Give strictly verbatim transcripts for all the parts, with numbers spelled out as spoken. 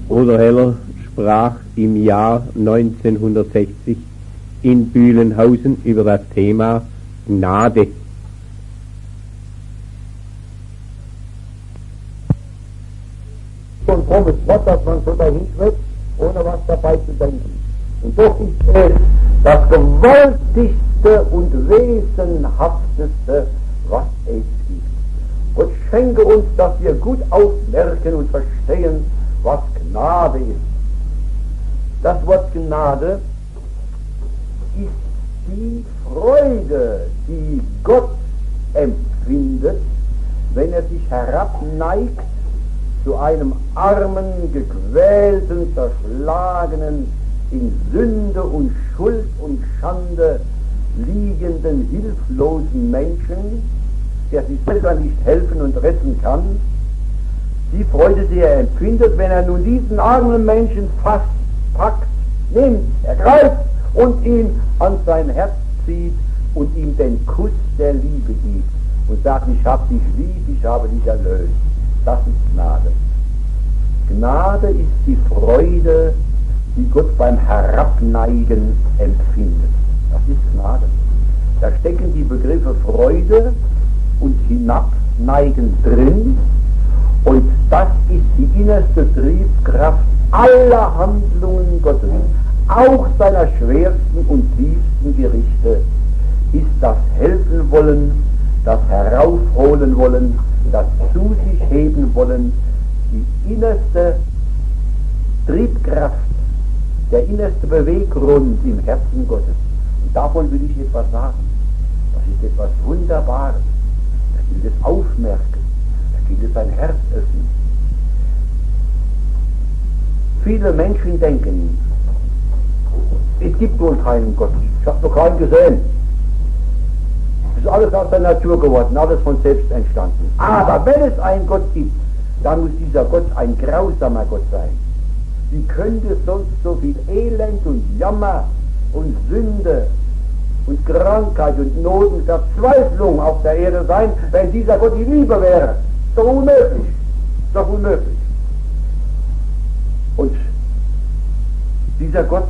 Bruder Heller sprach im Jahr neunzehnhundertsechzig in Bühlenhausen über das Thema Gnade. Und frommes Wort, dass man so dahin schwätzt, ohne was dabei zu denken. Und doch ist es das gewaltigste und wesenhafteste, was es gibt. Gott schenke uns, dass wir gut aufmerken und verstehen, was Gnade ist. Das Wort Gnade ist die Freude, die Gott empfindet, wenn er sich herabneigt zu einem armen, gequälten, zerschlagenen, in Sünde und Schuld und Schande liegenden, hilflosen Menschen, der sich selber nicht helfen und retten kann. Die Freude, die er empfindet, wenn er nun diesen armen Menschen fasst, packt, nimmt, ergreift und ihn an sein Herz zieht und ihm den Kuss der Liebe gibt und sagt, ich habe dich lieb, ich habe dich erlöst. Das ist Gnade. Gnade ist die Freude, die Gott beim Herabneigen empfindet. Das ist Gnade. Da stecken die Begriffe Freude und Hinabneigen drin, und das ist die innerste Triebkraft aller Handlungen Gottes, auch seiner schwersten und tiefsten Gerichte, ist das Helfen wollen, das Heraufholen wollen, das zu sich heben wollen, die innerste Triebkraft, der innerste Beweggrund im Herzen Gottes. Und davon will ich etwas sagen. Das ist etwas Wunderbares. Da gilt es aufmerken, da gilt es ein Herz öffnen. Viele Menschen denken, es gibt wohl keinen Gott, ich habe noch keinen gesehen. Es ist alles aus der Natur geworden, alles von selbst entstanden. Aber wenn es einen Gott gibt, dann muss dieser Gott ein grausamer Gott sein. Wie könnte sonst so viel Elend und Jammer und Sünde und Krankheit und Not und Verzweiflung auf der Erde sein, wenn dieser Gott die Liebe wäre? Ist doch unmöglich. Ist doch unmöglich. Und dieser Gott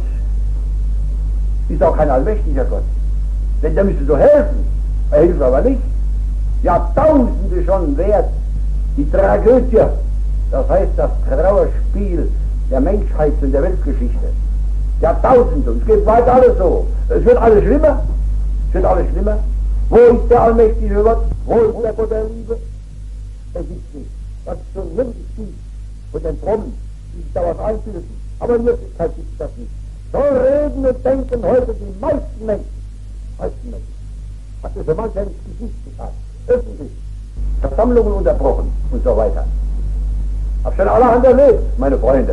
ist auch kein allmächtiger Gott. Denn der müsste so helfen. Er hilft aber nicht. Jahrtausende schon wert. Die Tragödie, das heißt das Trauerspiel der Menschheit und der Weltgeschichte. Jahrtausende, und es geht weiter alles so. Es wird alles schlimmer. Es wird alles schlimmer. Wo ist der allmächtige Gott? Wo ist der Gott der Liebe? Es ist nicht. Das ist schon wirklich tief von den Frommen, die sich da was einbilden. Aber in Wirklichkeit gibt es das nicht. So reden und denken heute die meisten Menschen. Die meisten Menschen. Hat es so mancher ins Gesicht gesagt. Öffentlich. Versammlungen unterbrochen und so weiter. Hab schon allerhand erlebt, meine Freunde.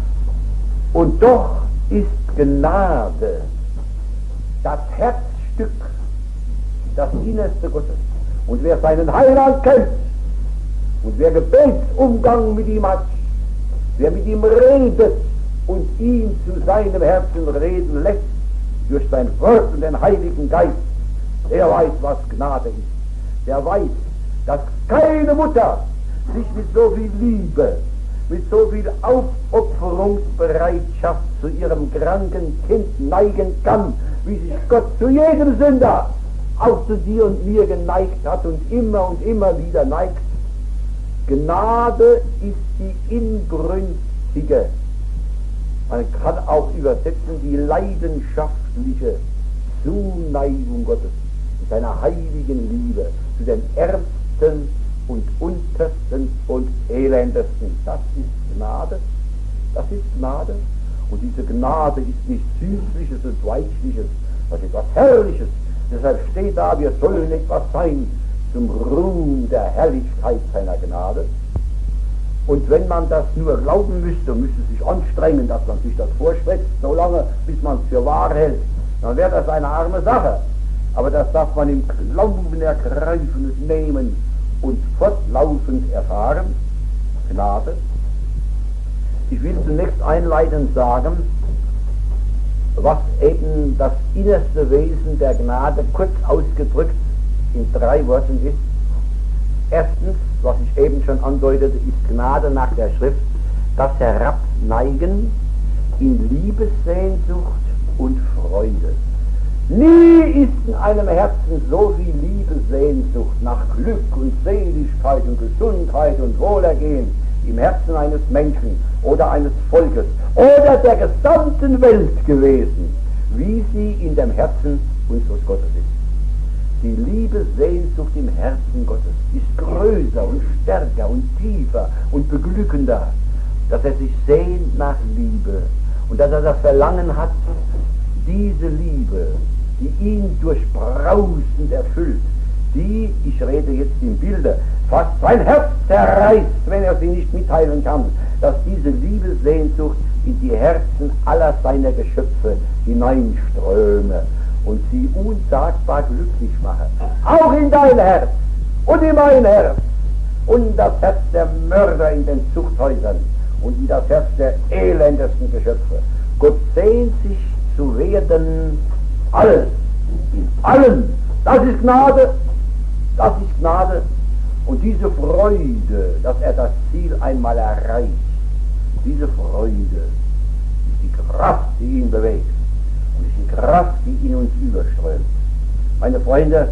Und doch ist Gnade das Herzstück, das Innerste Gottes. Und wer seinen Heiland kennt und wer Gebetsumgang mit ihm hat, wer mit ihm redet und ihn zu seinem Herzen reden lässt durch sein Wort und den Heiligen Geist, der weiß, was Gnade ist. Der weiß, dass keine Mutter sich mit so viel Liebe, mit so viel Aufopferungsbereitschaft zu ihrem kranken Kind neigen kann, wie sich Gott zu jedem Sünder, auch zu dir und mir geneigt hat und immer und immer wieder neigt. Gnade ist die inbrünstige, man kann auch übersetzen, die leidenschaftliche Zuneigung Gottes mit seiner heiligen Liebe zu den Ärmsten und Untersten und Elendesten. Das ist Gnade. Das ist Gnade. Und diese Gnade ist nicht Süßliches und Weichliches, das ist etwas Herrliches. Deshalb steht da, wir sollen etwas sein zum Ruhm der Herrlichkeit seiner Gnade. Und wenn man das nur glauben müsste und müsste sich anstrengen, dass man sich das vorschwätzt, so lange, bis man es für wahr hält, dann wäre das eine arme Sache. Aber das darf man im Glauben ergreifen und nehmen und fortlaufend erfahren. Gnade. Ich will zunächst einleitend sagen, was eben das innerste Wesen der Gnade kurz ausgedrückt in drei Worten ist. Erstens, was ich eben schon andeutete, ist Gnade nach der Schrift das Herabneigen in Liebessehnsucht und Freude. Nie ist in einem Herzen so viel Liebessehnsucht nach Glück und Seligkeit und Gesundheit und Wohlergehen im Herzen eines Menschen oder eines Volkes oder der gesamten Welt gewesen, wie sie in dem Herzen unseres Gottes ist. Die Liebessehnsucht im Herzen Gottes ist größer und stärker und tiefer und beglückender, dass er sich sehnt nach Liebe und dass er das Verlangen hat, diese Liebe, die ihn durchbrausend erfüllt, die, ich rede jetzt im Bilde, fast sein Herz zerreißt, wenn er sie nicht mitteilen kann, dass diese Liebessehnsucht in die Herzen aller seiner Geschöpfe hineinströme und sie unsagbar glücklich mache. Auch in dein Herz und in mein Herz und das Herz der Mörder in den Zuchthäusern und in das Herz der elendesten Geschöpfe. Gott sehnt sich zu werden alles, in allem. Das ist Gnade, das ist Gnade. Und diese Freude, dass er das Ziel einmal erreicht, diese Freude ist die Kraft, die ihn bewegt. Und ist die Kraft, die in uns überströmt. Meine Freunde,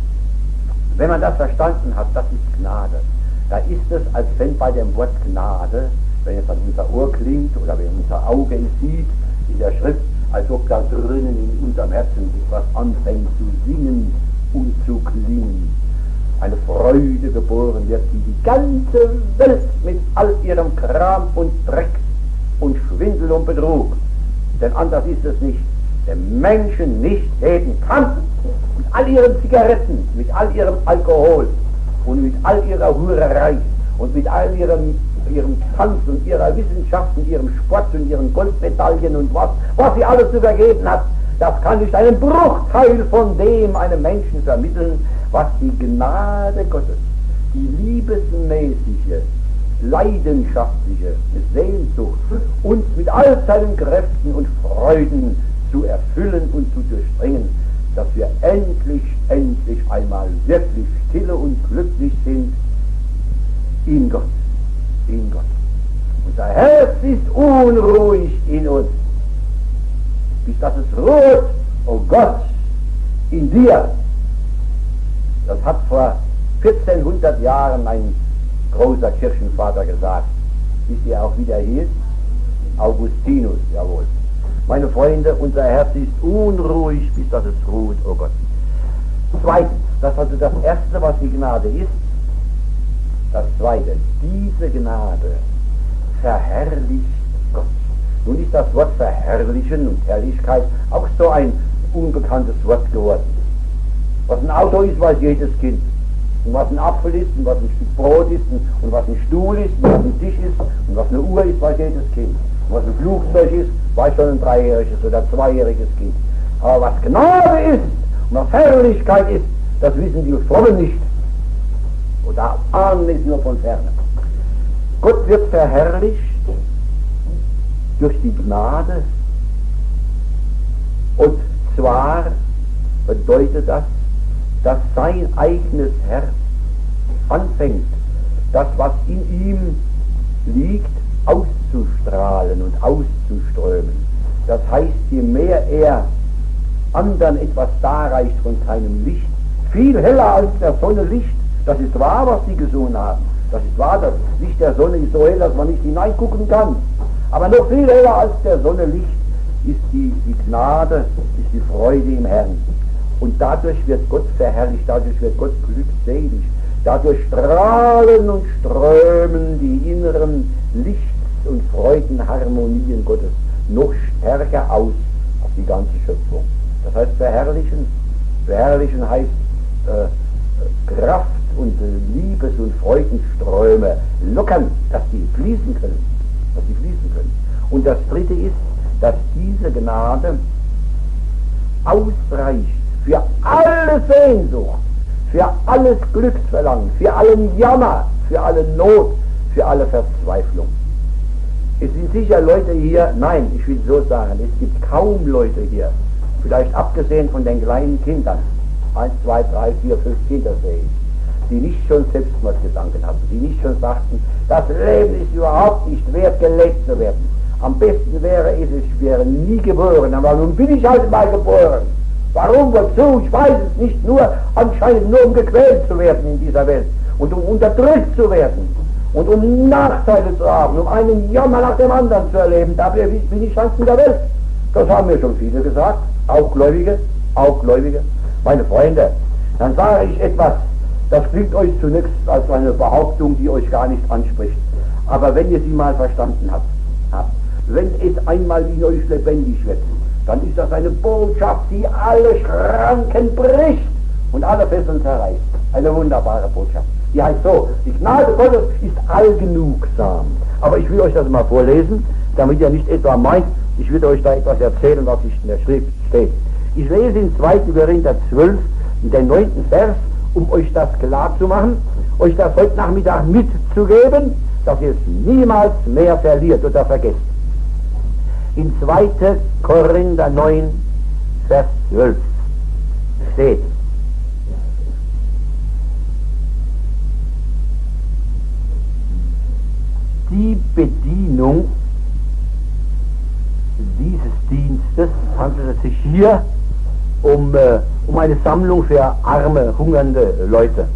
wenn man das verstanden hat, das ist Gnade, da ist es, als wenn bei dem Wort Gnade, wenn es an unser Ohr klingt oder wenn unser Auge es sieht, in der Schrift, als ob da drinnen in unserem Herzen etwas anfängt zu singen und zu klingen. Eine Freude geboren wird, die die ganze Welt mit all ihrem Kram und Dreck und Schwindel und Betrug, denn anders ist es nicht, den Menschen nicht heben kann, mit all ihren Zigaretten, mit all ihrem Alkohol und mit all ihrer Hurerei und mit all ihrem, ihrem Tanz und ihrer Wissenschaft und ihrem Sport und ihren Goldmedaillen und was, was sie alles zu vergeben hat. Das kann nicht einen Bruchteil von dem einem Menschen vermitteln, was die Gnade Gottes, die liebesmäßige, leidenschaftliche Sehnsucht, uns mit all seinen Kräften und Freuden zu erfüllen und zu durchdringen, dass wir endlich, endlich einmal wirklich stille und glücklich sind in Gott, in Gott. Unser Herz ist unruhig in uns, bis dass es ruht, oh Gott, in dir. Das hat vor vierzehnhundert Jahren ein großer Kirchenvater gesagt. Ist er auch wieder hier? Augustinus, jawohl. Meine Freunde, unser Herz ist unruhig, bis dass es ruht, oh Gott. Zweitens, das ist also das Erste, was die Gnade ist. Das Zweite, diese Gnade verherrlicht Gott. Nun ist das Wort verherrlichen und Herrlichkeit auch so ein unbekanntes Wort geworden. Was ein Auto ist, weiß jedes Kind. Und was ein Apfel ist, und was ein Stück Brot ist, und, und was ein Stuhl ist, und was ein Tisch ist, und was eine Uhr ist, weiß jedes Kind. Und was ein Flugzeug ist, weiß schon ein dreijähriges oder zweijähriges Kind. Aber was Gnade ist und was Herrlichkeit ist, das wissen die Frommen nicht. Oder ahnen es nur von ferne. Gott wird verherrlicht durch die Gnade, und zwar bedeutet das, dass sein eigenes Herz anfängt, das, was in ihm liegt, auszustrahlen und auszuströmen. Das heißt, je mehr er anderen etwas darreicht von seinem Licht, viel heller als der Sonne Licht, das ist wahr, was sie gesungen haben, das ist wahr, das Licht der Sonne ist so hell, dass man nicht hineingucken kann, aber noch viel heller als der Sonne Licht ist die, die Gnade, ist die Freude im Herrn. Und dadurch wird Gott verherrlicht, dadurch wird Gott glückselig, dadurch strahlen und strömen die inneren Lichts- und Freudenharmonien Gottes noch stärker aus auf die ganze Schöpfung. Das heißt verherrlichen, verherrlichen heißt äh, Kraft und äh, Liebes- und Freudenströme lockern, dass die fließen können, dass die fließen können. Und das Dritte ist, dass diese Gnade ausreicht für alle Sehnsucht, für alles Glücksverlangen, für allen Jammer, für alle Not, für alle Verzweiflung. Es sind sicher Leute hier, nein, ich will so sagen, es gibt kaum Leute hier, vielleicht abgesehen von den kleinen Kindern, eins, zwei, drei, vier, fünf Kinder sehe ich, die nicht schon Selbstmordgedanken hatten, die nicht schon sagten, das Leben ist überhaupt nicht wert, gelebt zu werden. Am besten wäre es, ich wäre nie geboren, aber nun bin ich halt mal geboren. Warum, wozu? Ich weiß es nicht, nur anscheinend nur um gequält zu werden in dieser Welt und um unterdrückt zu werden und um Nachteile zu haben, um einen Jammer nach dem anderen zu erleben. Dafür bin ich halt in der Welt. Das haben mir schon viele gesagt, auch Gläubige, auch Gläubige. Meine Freunde, dann sage ich etwas, das klingt euch zunächst als eine Behauptung, die euch gar nicht anspricht. Aber wenn ihr sie mal verstanden habt, habt wenn es einmal in euch lebendig wird, dann ist das eine Botschaft, die alle Schranken bricht und alle Fesseln zerreißt. Eine wunderbare Botschaft. Die heißt so, die Gnade Gottes ist allgenugsam. Aber ich will euch das mal vorlesen, damit ihr nicht etwa meint, ich will euch da etwas erzählen, was in der Schrift steht. Ich lese in zweiten Korinther zwölf, in den neunten Vers, um euch das klar zu machen, euch das heute Nachmittag mitzugeben, dass ihr es niemals mehr verliert oder vergesst. In zweiten Korinther neun, Vers zwölf steht: Die Bedienung dieses Dienstes, handelt es sich hier um, äh, um eine Sammlung für arme, hungernde Leute.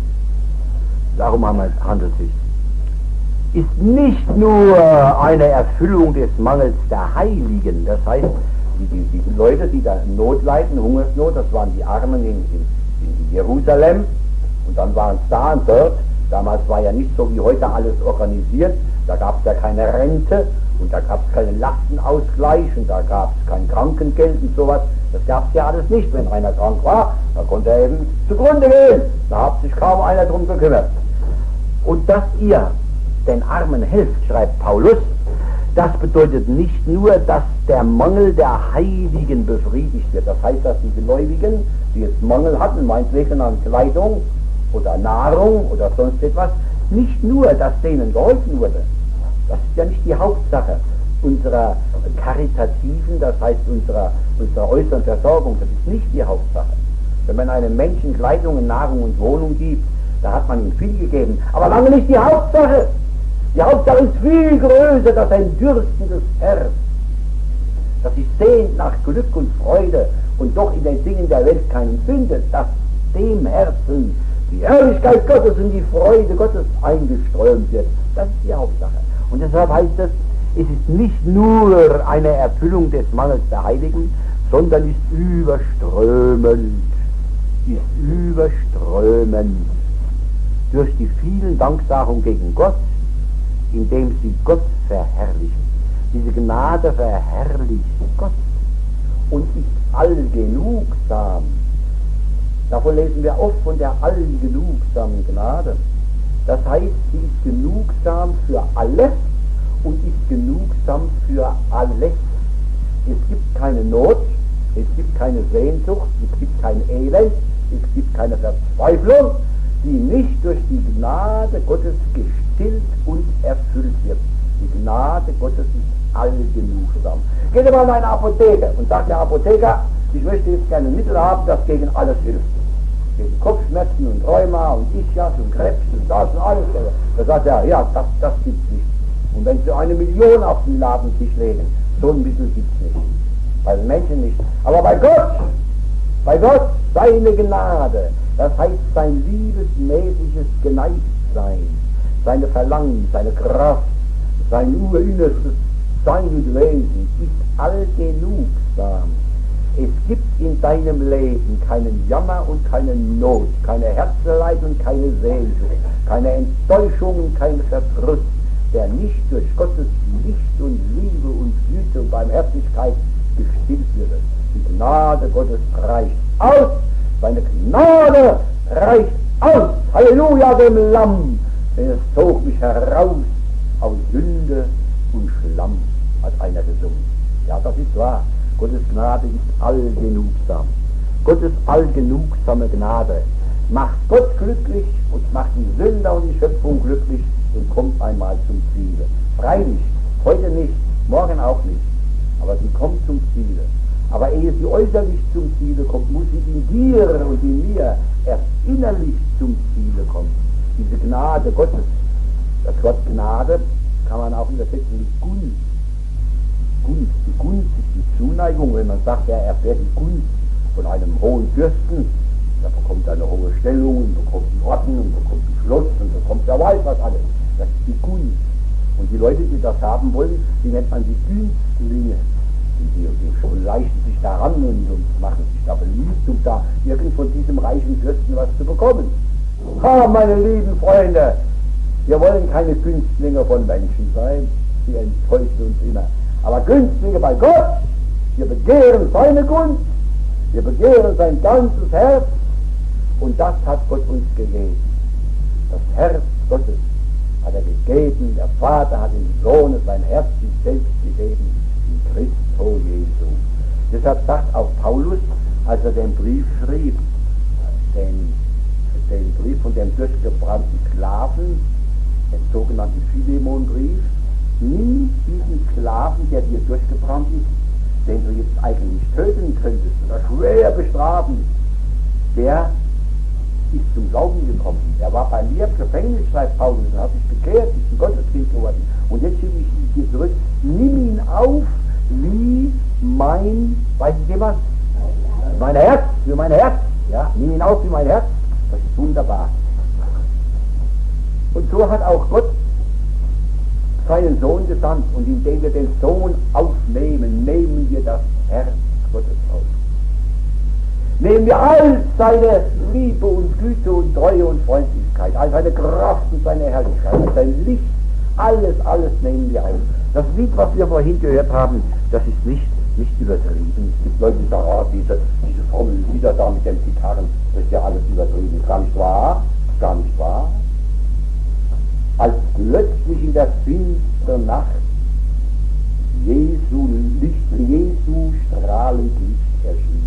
Darum handelt es sich. Ist nicht nur eine Erfüllung des Mangels der Heiligen, das heißt, die, die, die Leute, die da Not leiden, Hungersnot, das waren die Armen in, in, in Jerusalem, und dann waren es da und dort. Damals war ja nicht so wie heute alles organisiert, da gab es ja keine Rente und da gab es keinen Lastenausgleich und da gab es kein Krankengeld und sowas. Das gab es ja alles nicht. Wenn einer krank war, dann konnte er eben zugrunde gehen. Da hat sich kaum einer drum gekümmert. Und dass ihr den Armen helft, schreibt Paulus, das bedeutet nicht nur, dass der Mangel der Heiligen befriedigt wird. Das heißt, dass die Gläubigen, die jetzt Mangel hatten, meinetwegen an Kleidung oder Nahrung oder sonst etwas, nicht nur, dass denen geholfen wurde. Das ist ja nicht die Hauptsache unserer karitativen, das heißt unserer, unserer äußeren Versorgung. Das ist nicht die Hauptsache. Wenn man einem Menschen Kleidung, Nahrung und Wohnung gibt, da hat man ihm viel gegeben. Aber lange nicht die Hauptsache. Die Hauptsache ist viel größer, dass ein dürstendes Herz, das sich sehnt nach Glück und Freude und doch in den Dingen der Welt keinen findet, dass dem Herzen die Herrlichkeit Gottes und die Freude Gottes eingeströmt wird. Das ist die Hauptsache. Und deshalb heißt es, es ist nicht nur eine Erfüllung des Mangels der Heiligen, sondern ist überströmend, ist überströmend durch die vielen Danksagungen gegen Gott, indem sie Gott verherrlichen. Diese Gnade verherrlicht Gott und ist allgenugsam. Davon lesen wir oft von der allgenugsamen Gnade. Das heißt, sie ist genugsam für alle und ist genugsam für alles. Es gibt keine Not, es gibt keine Sehnsucht, es gibt kein Elend, es gibt keine Verzweiflung, die nicht durch die Gnade Gottes gestillt und erfüllt wird. Die Gnade Gottes ist allgenugsam. Geht mal in eine Apotheke und sagt der Apotheker, ich möchte jetzt gerne ein Mittel haben, das gegen alles hilft. Gegen Kopfschmerzen und Rheuma und Ischias und Krebs und das und alles. Da sagt er, ja, das, das gibt's nicht. Und wenn Sie eine Million auf den Ladentisch legen, so ein Mittel gibt's nicht. Bei den Menschen nicht. Aber bei Gott, bei Gott seine Gnade, das heißt sein liebesmäßiges Geneigtsein, seine Verlangen, seine Kraft, sein urinnerstes Sein und Wesen ist allgenugsam. Es gibt in deinem Leben keinen Jammer und keine Not, keine Herzeleid und keine Sehnsucht, keine Enttäuschung und keinen Verdruss, der nicht durch Gottes Licht und Liebe und Güte und Barmherzigkeit gestillt würde. Die Gnade Gottes reicht aus, seine Gnade reicht aus, Halleluja dem Lamm, denn es zog mich heraus aus Sünde und Schlamm, hat einer gesungen. Ja, das ist wahr. Gottes Gnade ist allgenugsam. Gottes allgenugsame Gnade macht Gott glücklich und macht die Sünder und die Schöpfung glücklich und kommt einmal zum Ziele. Freilich, heute nicht, morgen auch nicht, aber sie kommt zum Ziele. Aber ehe sie äußerlich zum Ziele kommt, muss sie in dir und in mir erst innerlich zum Ziele kommt. Diese Gnade Gottes, das Wort Gnade kann man auch übersetzen mit Gunst. Gunst, die Gunst ist die Zuneigung, wenn man sagt, er erfährt die Gunst von einem hohen Fürsten, der bekommt eine hohe Stellung und bekommt einen Orden und bekommt ein Schloss und bekommt wer weiß was alles. Das ist die Gunst. Und die Leute, die das haben wollen, die nennt man die Günstlinge. Die, die schon leichten sich daran und, und machen sich da beliebt, um da irgend von diesem reichen Fürsten was zu bekommen. Ha, meine lieben Freunde, wir wollen keine Günstlinge von Menschen sein, die enttäuschen uns immer. Aber Günstlinge bei Gott, wir begehren seine Gunst, wir begehren sein ganzes Herz, und das hat Gott uns gegeben. Das Herz Gottes hat er gegeben, der Vater hat dem Sohn sein Herz sich selbst gegeben, in Christo Jesu. Deshalb sagt auch Paulus, als er den Brief schrieb, den, den Brief von dem durchgebrannten Sklaven, den sogenannten Philemon-Brief, nimm diesen Sklaven, der dir durchgebrannt ist, den du jetzt eigentlich töten könntest oder schwer bestrafen, der ist zum Glauben gekommen. Er war bei mir im Gefängnis, schreibt Paulus, und hat sich bekehrt, ist ein Gotteskind geworden. Und jetzt schicke ich ihn dir zurück, nimm ihn auf wie mein, weiß ich jemand? Mein Herz, wie mein Herz, ja, nimm ihn auf wie mein Herz, das ist wunderbar. Und so hat auch Gott seinen Sohn gesandt, und indem wir den Sohn aufnehmen, nehmen wir das Herz Gottes auf. Nehmen wir all seine Liebe und Güte und Treue und Freundlichkeit, all seine Kraft und seine Herrlichkeit, all sein Licht, alles, alles nehmen wir auf. Das Lied, was wir vorhin gehört haben, das ist nicht, nicht übertrieben. Es gibt Leute, die sagen, oh, diese, diese Formel wieder da mit den Gitarren, das ist ja alles übertrieben. Ist gar nicht wahr, ist gar nicht wahr. Als plötzlich in der finsteren Nacht Jesu Licht, Jesu strahlend Licht erschien.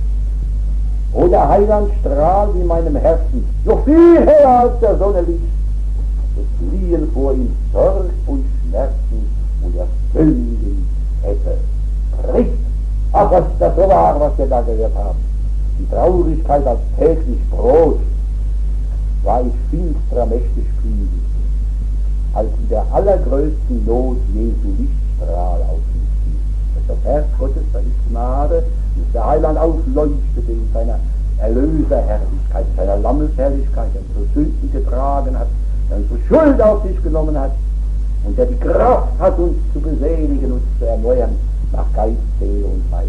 O der Heiland strahlt in meinem Herzen, noch viel heller als der Sonne Licht. Es fliehen vor ihm Sorg und Schmerzen, und er Königin hätte Recht. Ach, was ist das so wahr, was wir da gehört haben. Die Traurigkeit als täglich Brot war ich finsterer Mächte Spiegel, als in der allergrößten Not Jesu Lichtstrahl auf mich fiel. Das ist das Herz Gottes, das ist Gnade, dass der Heiland aufleuchtete in seiner Erlöserherrlichkeit, seiner Lammesherrlichkeit, der unsere Sünden getragen hat, der unsere Schuld auf sich genommen hat und der die Kraft hat, uns zu beseligen und zu erneuern nach Geist, Seele und Leib.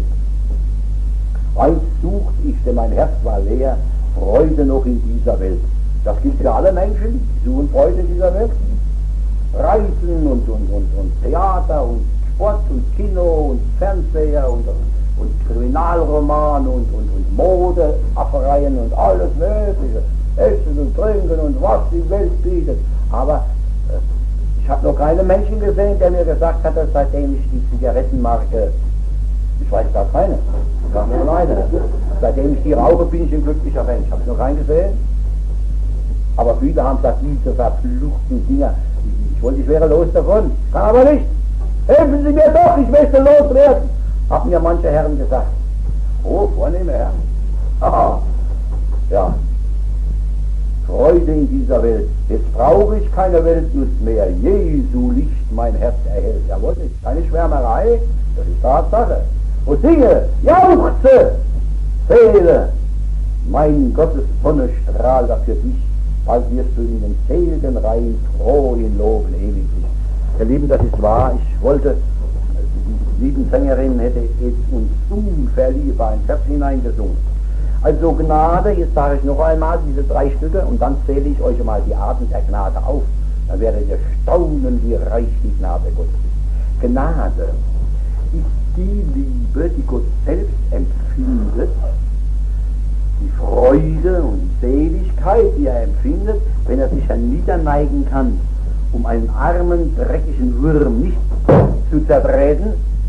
Eins sucht ich, denn mein Herz war leer, Freude noch in dieser Welt. Das gilt für alle Menschen, die suchen Freude in dieser Welt. Reisen und, und, und, und Theater und Sport und Kino und Fernseher und, und Kriminalromane und, und, und Modeaffereien und alles Mögliche. Essen und Trinken und was die Welt bietet. Aber äh, ich habe noch keinen Menschen gesehen, der mir gesagt hat, dass seitdem ich die Zigarettenmarke, ich weiß gar keine, gar nur eine, seitdem ich die rauche, bin ich ein glücklicher Mensch. Habe ich noch keinen gesehen? Aber viele haben gesagt, diese verfluchten Dinger, ich wollte, ich wäre los davon, kann aber nicht. Helfen Sie mir doch, ich möchte loswerden, haben mir manche Herren gesagt. Oh, vornehme Herren. Aha, ja. Freude in dieser Welt. Jetzt brauche ich keine Weltlust mehr. Jesu Licht mein Herz erhält. Jawohl, das ist keine Schwärmerei, das ist Tatsache. Und singe, jauchze, Seele, mein Gottes Sonne strahlt für dich. Bald wirst du in den seligen Reihen froh ihn loben ewiglich. Ihr Lieben, das ist wahr. Ich wollte, die lieben Sängerin hätte jetzt uns unverlierbar ein Vers hineingesungen. Also Gnade, jetzt sage ich noch einmal diese drei Stücke und dann zähle ich euch mal die Arten der Gnade auf. Dann werdet ihr staunen, wie reich die Gnade Gottes ist. Gnade ist die Liebe, die Gott selbst empfindet, die Freude und die Seligkeit, die er empfindet, wenn er sich herniederneigen kann, um einen armen, dreckigen Wurm nicht zu zertreten,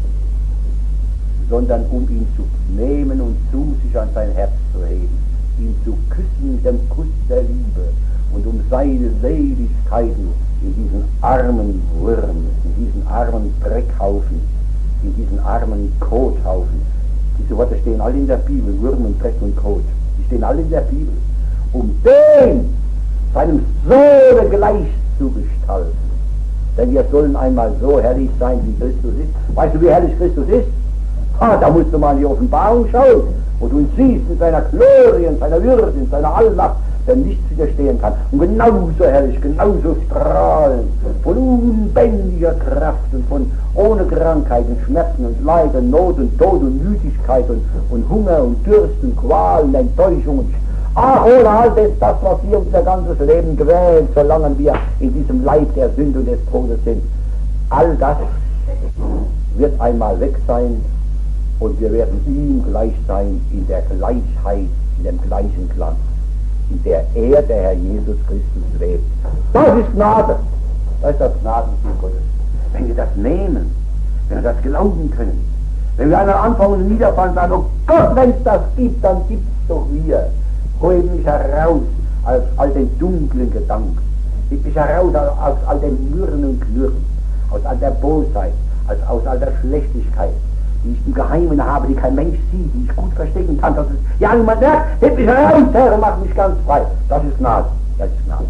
sondern um ihn zu nehmen und zu sich an sein Herz zu heben, ihn zu küssen mit dem Kuss der Liebe und um seine Seligkeiten in diesen armen Wurm, in diesen armen Dreckhaufen, in diesen armen Kothaufen. Diese Worte stehen alle in der Bibel, Wurm und Dreck und Kot. Die stehen alle in der Bibel. um den seinem Sohne gleich zu gestalten. Denn wir sollen einmal so herrlich sein, wie Christus ist. Weißt du, wie herrlich Christus ist? Ah, da musst du mal in die Offenbarung schauen, wo du ihn siehst in seiner Glorie, in seiner Würde, in seiner Allmacht, der nichts widerstehen kann. Und genauso herrlich, genauso strahlend, von unbändiger Kraft und von ohne Krankheiten, Schmerzen und Leid und Not und Tod und Müdigkeit und, und Hunger und Durst und Qualen, Enttäuschung und ach, ohne all das, das, was wir unser ganzes Leben quält, solange wir in diesem Leib der Sünde und des Todes sind. All das wird einmal weg sein und wir werden ihm gleich sein in der Gleichheit, in dem gleichen Glanz, in der er, der Herr Jesus Christus, lebt. Das ist Gnade. Das ist das Gnadenziel Gottes. Wenn wir das nehmen, wenn wir das glauben können, wenn wir einmal anfangen und niederfallen und sagen, oh Gott, wenn es das gibt, dann gibt es doch wir. Hol mich heraus aus all den dunklen Gedanken. Heb mich heraus aus all dem Mürren und Knurren, aus all der Bosheit, aus, aus all der Schlechtigkeit, die ich im Geheimen habe, die kein Mensch sieht, die ich gut verstecken kann. Das ist, ja, niemand merkt, heb mich heraus, Herr, und mach mich ganz frei. Das ist Gnade. Das ist Gnade.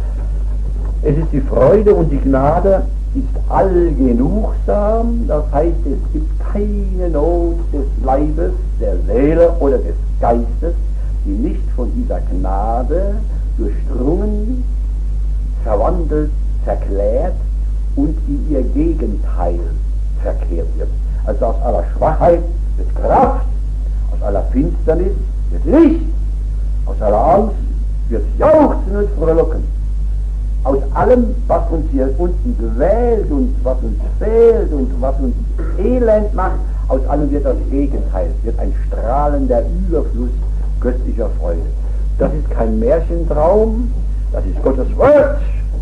Es ist die Freude und die Gnade ist allgenugsam, das heißt, es gibt keine Not des Leibes, der Seele oder des Geistes, die nicht von dieser Gnade durchdrungen, verwandelt, verklärt und in ihr Gegenteil verkehrt wird. Also aus aller Schwachheit wird Kraft, aus aller Finsternis wird Licht, aus aller Angst wird Jauchzen und Frohlocken. Aus allem, was uns hier unten quält und was uns fehlt und was uns elend macht, aus allem wird das Gegenteil, wird ein strahlender Überfluss göttlicher Freude. Das ist kein Märchentraum, das ist Gottes Wort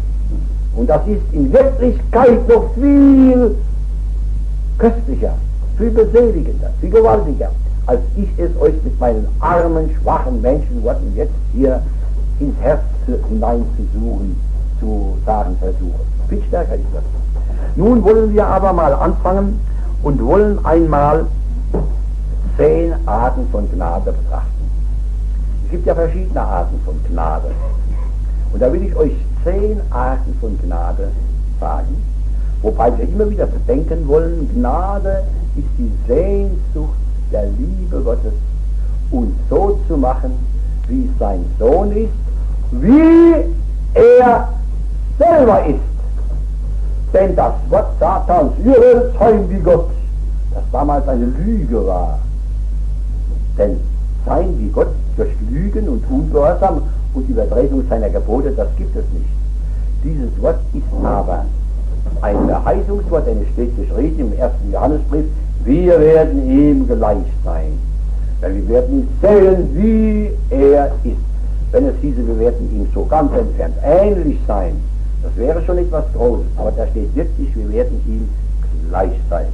und das ist in Wirklichkeit noch viel köstlicher, viel beseligender, viel gewaltiger, als ich es euch mit meinen armen, schwachen Menschenworten jetzt hier ins Herz hineinzusuchen, zu sagen versuche. Viel stärker ist das. Nun wollen wir aber mal anfangen und wollen einmal zehn Arten von Gnade betrachten. Es gibt ja verschiedene Arten von Gnade. Und da will ich euch zehn Arten von Gnade sagen, wobei wir immer wieder bedenken wollen, Gnade ist die Sehnsucht der Liebe Gottes, uns so zu machen, wie sein Sohn ist, wie er selber ist. Denn das Wort Satans, ihr werdet sein wie Gott, das damals eine Lüge war. Denn sein wie Gott durch Lügen und Ungehorsam und Übertretung seiner Gebote, das gibt es nicht. Dieses Wort ist aber ein Verheißungswort, denn es steht geschrieben im ersten Johannesbrief, wir werden ihm gleich sein. Denn wir werden ihn sehen, wie er ist. Wenn es hieße, wir werden ihm so ganz entfernt ähnlich sein, das wäre schon etwas Großes, aber da steht wirklich, wir werden ihm gleich sein.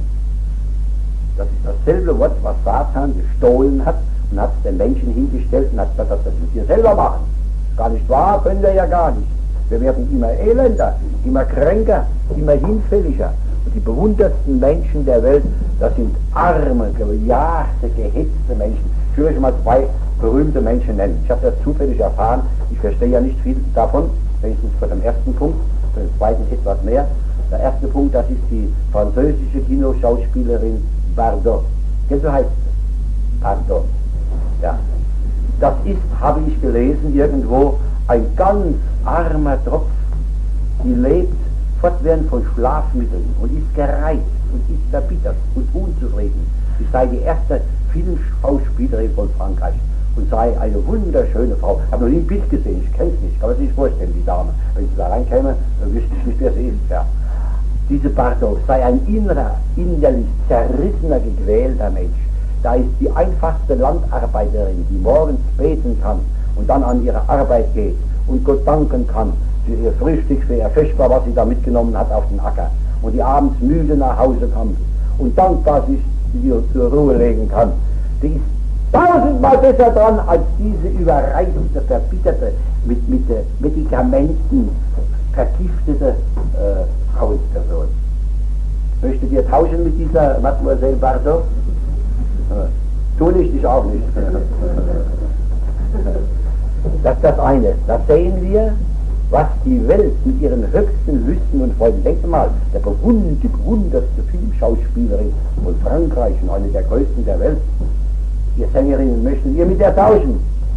Das ist dasselbe Wort, was Satan gestohlen hat und hat es den Menschen hingestellt und hat gesagt, das müsst ihr selber machen. Gar nicht wahr, können wir ja gar nicht. Wir werden immer elender, immer kränker, immer hinfälliger. Und die bewundertsten Menschen der Welt, das sind arme, gejagte, gehetzte Menschen. Ich will euch mal zwei berühmte Menschen nennen. Ich habe das zufällig erfahren, ich verstehe ja nicht viel davon, wenigstens von dem ersten Punkt, von dem zweiten etwas mehr. Der erste Punkt, das ist die französische Kinoschauspielerin Bardot. Kennst du, heißt es? Bardot. Ja. Das ist, habe ich gelesen irgendwo, ein ganz armer Tropf, die lebt fortwährend von Schlafmitteln und ist gereizt und ist verbittert und unzufrieden. Sie sei die erste Filmschauspielerin von Frankreich und sei eine wunderschöne Frau. Ich habe noch nie ein Bild gesehen, ich kenne es nicht, kann man sich nicht vorstellen, die Dame. Wenn sie da reinkäme, dann wüsste ich nicht, wer sie ist. Ja. Diese Bardot sei ein innerer, innerlich zerrissener, gequälter Mensch. Da ist die einfachste Landarbeiterin, die morgens beten kann und dann an ihre Arbeit geht und Gott danken kann für ihr Frühstück, für ihr Feschbar, was sie da mitgenommen hat auf den Acker, und die abends müde nach Hause kommt und dankbar sich zur Ruhe legen kann. Die ist tausendmal besser dran als diese überreizte, verbitterte, mit, mit äh, Medikamenten vergiftete äh, Frauensperson. Möchtet ihr tauschen mit dieser Mademoiselle Bardot? Äh, tu nicht, ich auch nicht. Das ist das eine. Da sehen wir, was die Welt mit ihren höchsten Lüsten und Freuden. Denkt mal, der bewund, die bewunderste Filmschauspielerin von Frankreich und eine der größten der Welt. Ihr Sängerinnen, möchtet ihr mit der tauschen?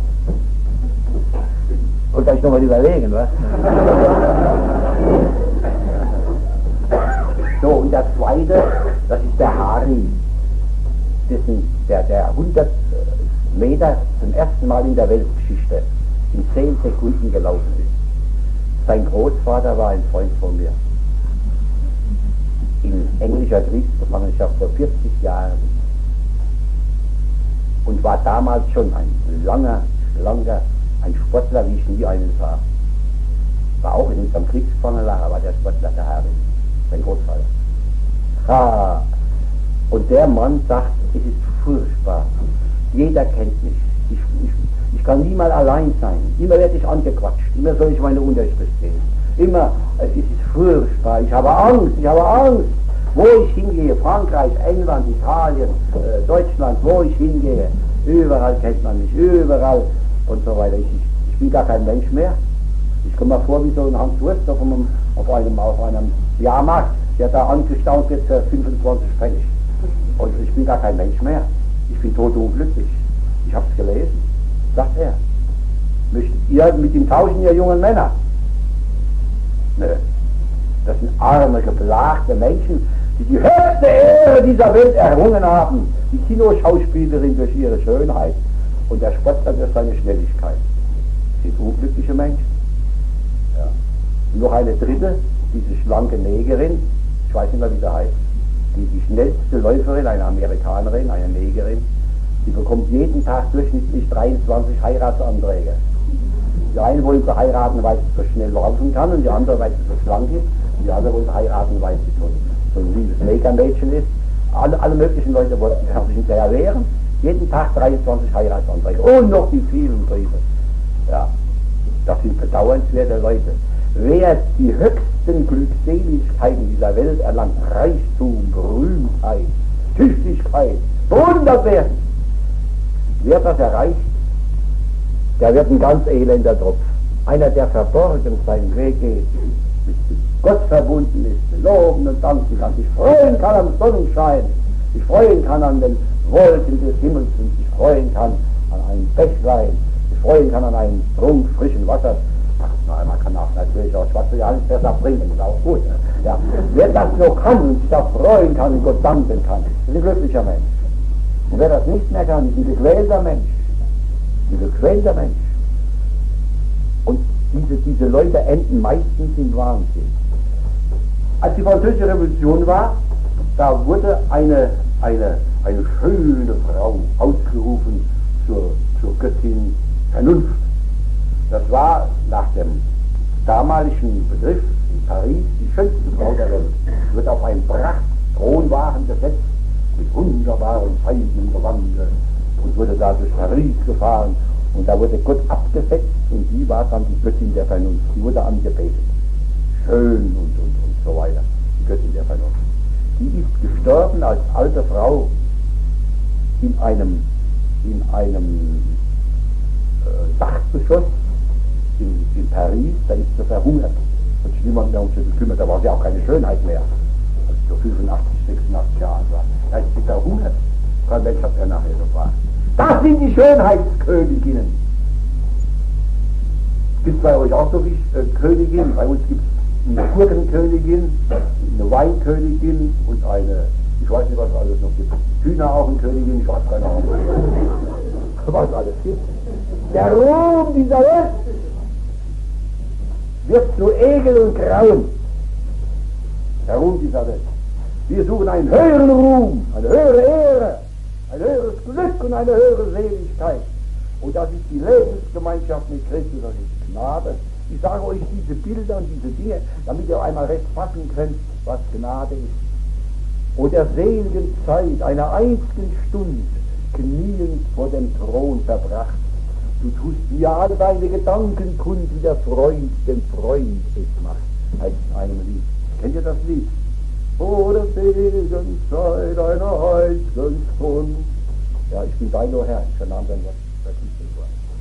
Wollt euch nochmal überlegen, was? So, und das zweite, das ist der Harry, dessen, der, der hundert Meter zum ersten Mal in der Weltgeschichte in zehn Sekunden gelaufen ist. Sein Großvater war ein Freund von mir. In englischer Kriegsgefangenschaft vor vierzig Jahren. Und war damals schon ein langer, schlanker, ein Sportler, wie ich nie einen sah. War auch in unserem Kriegsgefangenenlager, war der Sportler, der Harry, sein Großvater. Ha! Und der Mann sagt, es ist furchtbar. Jeder kennt mich. Ich, ich, ich kann nie mal allein sein. Immer werde ich angequatscht. Immer soll ich meine Unterschrift sehen. Immer, es ist furchtbar. Ich habe Angst, ich habe Angst. Wo ich hingehe, Frankreich, England, Italien, äh, Deutschland, wo ich hingehe, überall kennt man mich, überall und so weiter. Ich, ich bin gar kein Mensch mehr. Ich komme mir vor wie so ein Hans Wurst auf einem, auf einem, auf einem Jahrmarkt, der da angestaunt wird für fünfundzwanzig Pfennig. Und ich bin gar kein Mensch mehr. Ich bin totunglücklich. Ich habe es gelesen, sagt er. Möchtet ihr mit ihm tauschen, ihr jungen Männer? Nö. Das sind arme, geplagte Menschen, die die höchste Ehre dieser Welt errungen haben. Die Kinoschauspielerin durch ihre Schönheit und der Sportler durch seine Schnelligkeit. Das sind unglückliche Menschen. Ja. Und noch eine dritte, diese schlanke Negerin, ich weiß nicht mehr, wie sie heißt, die, die schnellste Läuferin, eine Amerikanerin, eine Negerin, die bekommt jeden Tag durchschnittlich dreiundzwanzig Heiratsanträge. Die einen wollen sie heiraten, weil sie so schnell laufen kann, und die andere, weil sie so schlank ist, und die andere wollen sie heiraten, weil sie so, so ein liebes Megamädchen ist. Alle, alle möglichen Leute wollten sich hinterher wehren. Jeden Tag dreiundzwanzig Heiratsanträge. Und noch die vielen Briefe. Ja, das sind bedauernswerte Leute. Wer die höchsten Glückseligkeiten dieser Welt erlangt, Reichtum, Berühmtheit, Tüchtigkeit, bewundert werden, wer das erreicht, der wird ein ganz elender Tropf. Einer, der verborgen seinen Weg geht, mit Gott verbunden ist, loben und danken kann, sich freuen kann am Sonnenschein, sich freuen kann an den Wolken des Himmels und sich freuen kann an einem Bächlein, sich freuen kann an einem Trunk frischen Wassers. Ach, man kann auch natürlich auch schwarze Johannes besser bringen, ist auch gut. Ja. Wer das noch kann und sich da freuen kann und Gott danken kann, ist ein glücklicher Mensch. Und wer das nicht mehr kann, ist ein gequälter Mensch. Ein gequälter Mensch. Und diese, diese Leute enden meistens im Wahnsinn. Als die Französische Revolution war, da wurde eine, eine, eine schöne Frau ausgerufen zur, zur Göttin Vernunft. Das war nach dem damaligen Begriff in Paris die schönste Frau der Welt. Sie wird auf einen Pracht-Thronwagen gesetzt mit wunderbaren feinen Gewande und wurde da durch Paris gefahren, und da wurde Gott abgesetzt und die war dann die Göttin der Vernunft. Die wurde angebetet. Schön und, und, und so weiter. Die Göttin der Vernunft. Die ist gestorben als alte Frau in einem, in einem äh, Dachgeschoss in, in Paris. Da ist sie verhungert. Hat sich niemand mehr um sie gekümmert. Da war sie auch keine Schönheit mehr. Als sie so fünfundachtzig, sechsundachtzig Jahre alt war. Da ist sie verhungert. Kein Mensch hat er nachher gefragt. Das sind die Schönheitsköniginnen. Gibt es bei euch auch so wie äh, Königinnen? Bei uns gibt es eine Gurkenkönigin, eine Weinkönigin und eine, ich weiß nicht, was es alles noch gibt. Hühneraugenkönigin, ich weiß keine Ahnung. Was es alles gibt. Der Ruhm dieser Welt wird zu Ekel und Grauen. Der Ruhm dieser Welt. Wir suchen einen höheren Ruhm, eine höhere Ehre, ein höheres Glück und eine höhere Seligkeit. Und das ist die Lebensgemeinschaft mit Christus, das ist Gnade. Ich sage euch diese Bilder und diese Dinge, damit ihr einmal recht fassen könnt, was Gnade ist. Und der seligen Zeit, einer einzigen Stunde, kniend vor dem Thron verbracht. Du tust mir alle deine Gedanken kund, wie der Freund den Freund es macht, heißt in einem Lied. Kennt ihr das Lied? O der Segen sei deiner heiligen Stund. Ja, ich bin dein, o Herr, ich vernahm dein Wort.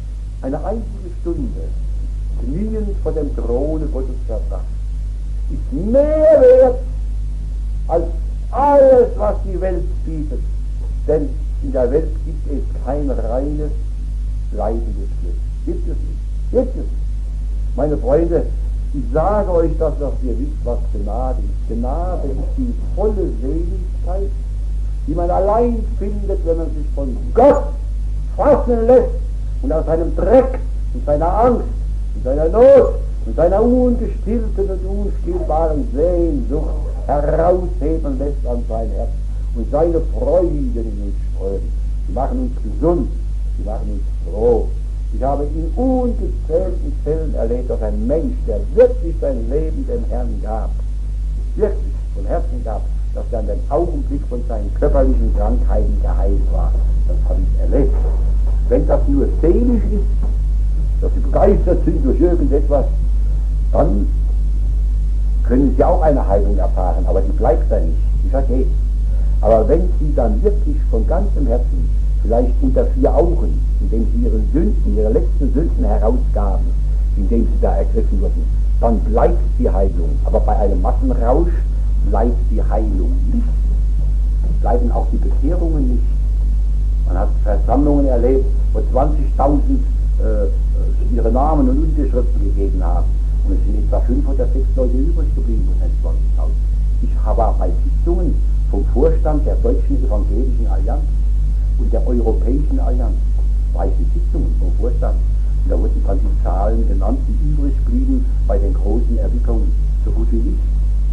eine einzige Stunde kniend vor dem Throne Gottes verbracht, ist mehr wert als alles, was die Welt bietet. Denn in der Welt gibt es kein reines, bleibendes Glück. Gibt es nicht. Gibt es nicht. Meine Freunde, ich sage euch das, dass ihr wisst, was Gnade ist. Gnade ist die volle Seligkeit, die man allein findet, wenn man sich von Gott fassen lässt und aus seinem Dreck und seiner Angst und seiner Not und seiner ungestillten und unstillbaren Sehnsucht herausheben lässt an sein Herz und seine Freuden in uns strömen. Die machen uns gesund, die machen uns froh. Ich habe in ungezählten Fällen erlebt, dass ein Mensch, der wirklich sein Leben dem Herrn gab, wirklich von Herzen gab, dass er an dem Augenblick von seinen körperlichen Krankheiten geheilt war. Das habe ich erlebt. Wenn das nur seelisch ist, dass sie begeistert sind durch irgendetwas, dann können sie auch eine Heilung erfahren, aber die bleibt da nicht, die vergeht. Aber wenn sie dann wirklich von ganzem Herzen, vielleicht unter vier Augen, indem sie ihre Sünden, ihre letzten Sünden herausgaben, indem sie da ergriffen wurden, dann bleibt die Heilung. Aber bei einem Massenrausch bleibt die Heilung nicht. Bleiben auch die Bekehrungen nicht. Man hat Versammlungen erlebt, wo zwanzigtausend äh, ihre Namen und Unterschriften gegeben haben. Und es sind etwa fünf oder sechs Leute übrig geblieben von den zwanzigtausend. Ich habe bei Sitzungen vom Vorstand der Deutschen Evangelischen Allianz und der Europäischen Allianz, weiße Sitzungen vom Vorstand. Und da wurden dann die Zahlen genannt, die übrig blieben bei den großen Erweckungen, so gut wie nicht.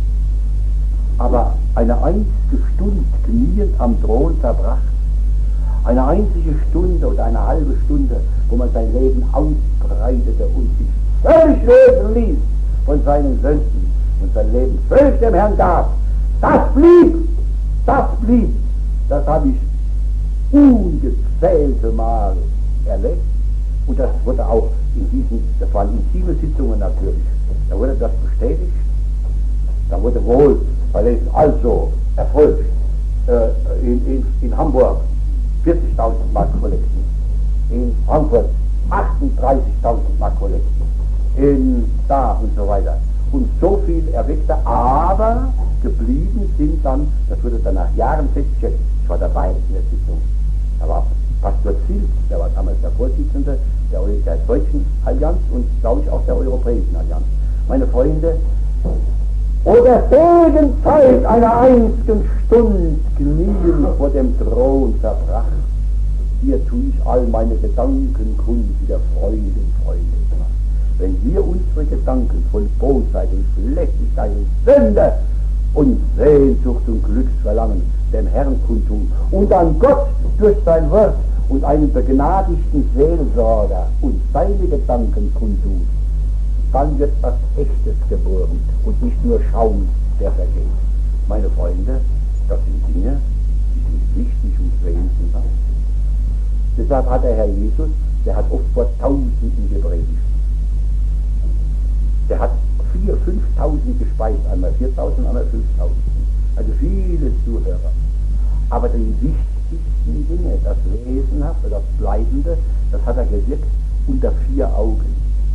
Aber eine einzige Stunde kniend am Thron verbracht, eine einzige Stunde oder eine halbe Stunde, wo man sein Leben ausbreitete und sich völlig lösen ließ von seinen Sünden und sein Leben völlig dem Herrn gab, das blieb, das blieb, das habe ich ungezählte Mal erlebt. Und das wurde auch in diesen, das waren intime Sitzungen natürlich, da wurde das bestätigt. Da wurde wohl verlesen, also erfolgt äh, in, in, in Hamburg vierzigtausend Mark Kollekten, in Frankfurt achtunddreißigtausend Mark Kollekten, in da und so weiter. Und so viel erweckte, aber geblieben sind dann, das wurde dann nach Jahren festgestellt, ich war dabei in der Sitzung, da war Pastor Ziel, der war damals der Vorsitzende der, der Deutschen Allianz und glaube ich auch der Europäischen Allianz. Meine Freunde, oder Regenzeit einer einzigen Stunde knieen vor dem Thron verbracht, hier tue ich all meine Gedanken kund, die der Freundin Freunde macht. Wenn wir unsere Gedanken von Bosheit und Schlechtigkeit und Sünde und Sehnsucht und Glücksverlangen dem Herrn kundtun und an Gott durch sein Wort und einen begnadigten Seelsorger und seine Gedanken kundtun, dann wird was Echtes geboren und nicht nur Schaum, der vergeht. Meine Freunde, das sind Dinge, die sind wichtig und sehenswert. Deshalb hat der Herr Jesus, der hat oft vor Tausenden gepredigt. Der hat viertausend, fünftausend gespeist, einmal viertausend, einmal fünftausend. Also viele Zuhörer. Aber die wichtigsten Dinge, das Wesenhafte, das Bleibende, das hat er gewirkt unter vier Augen.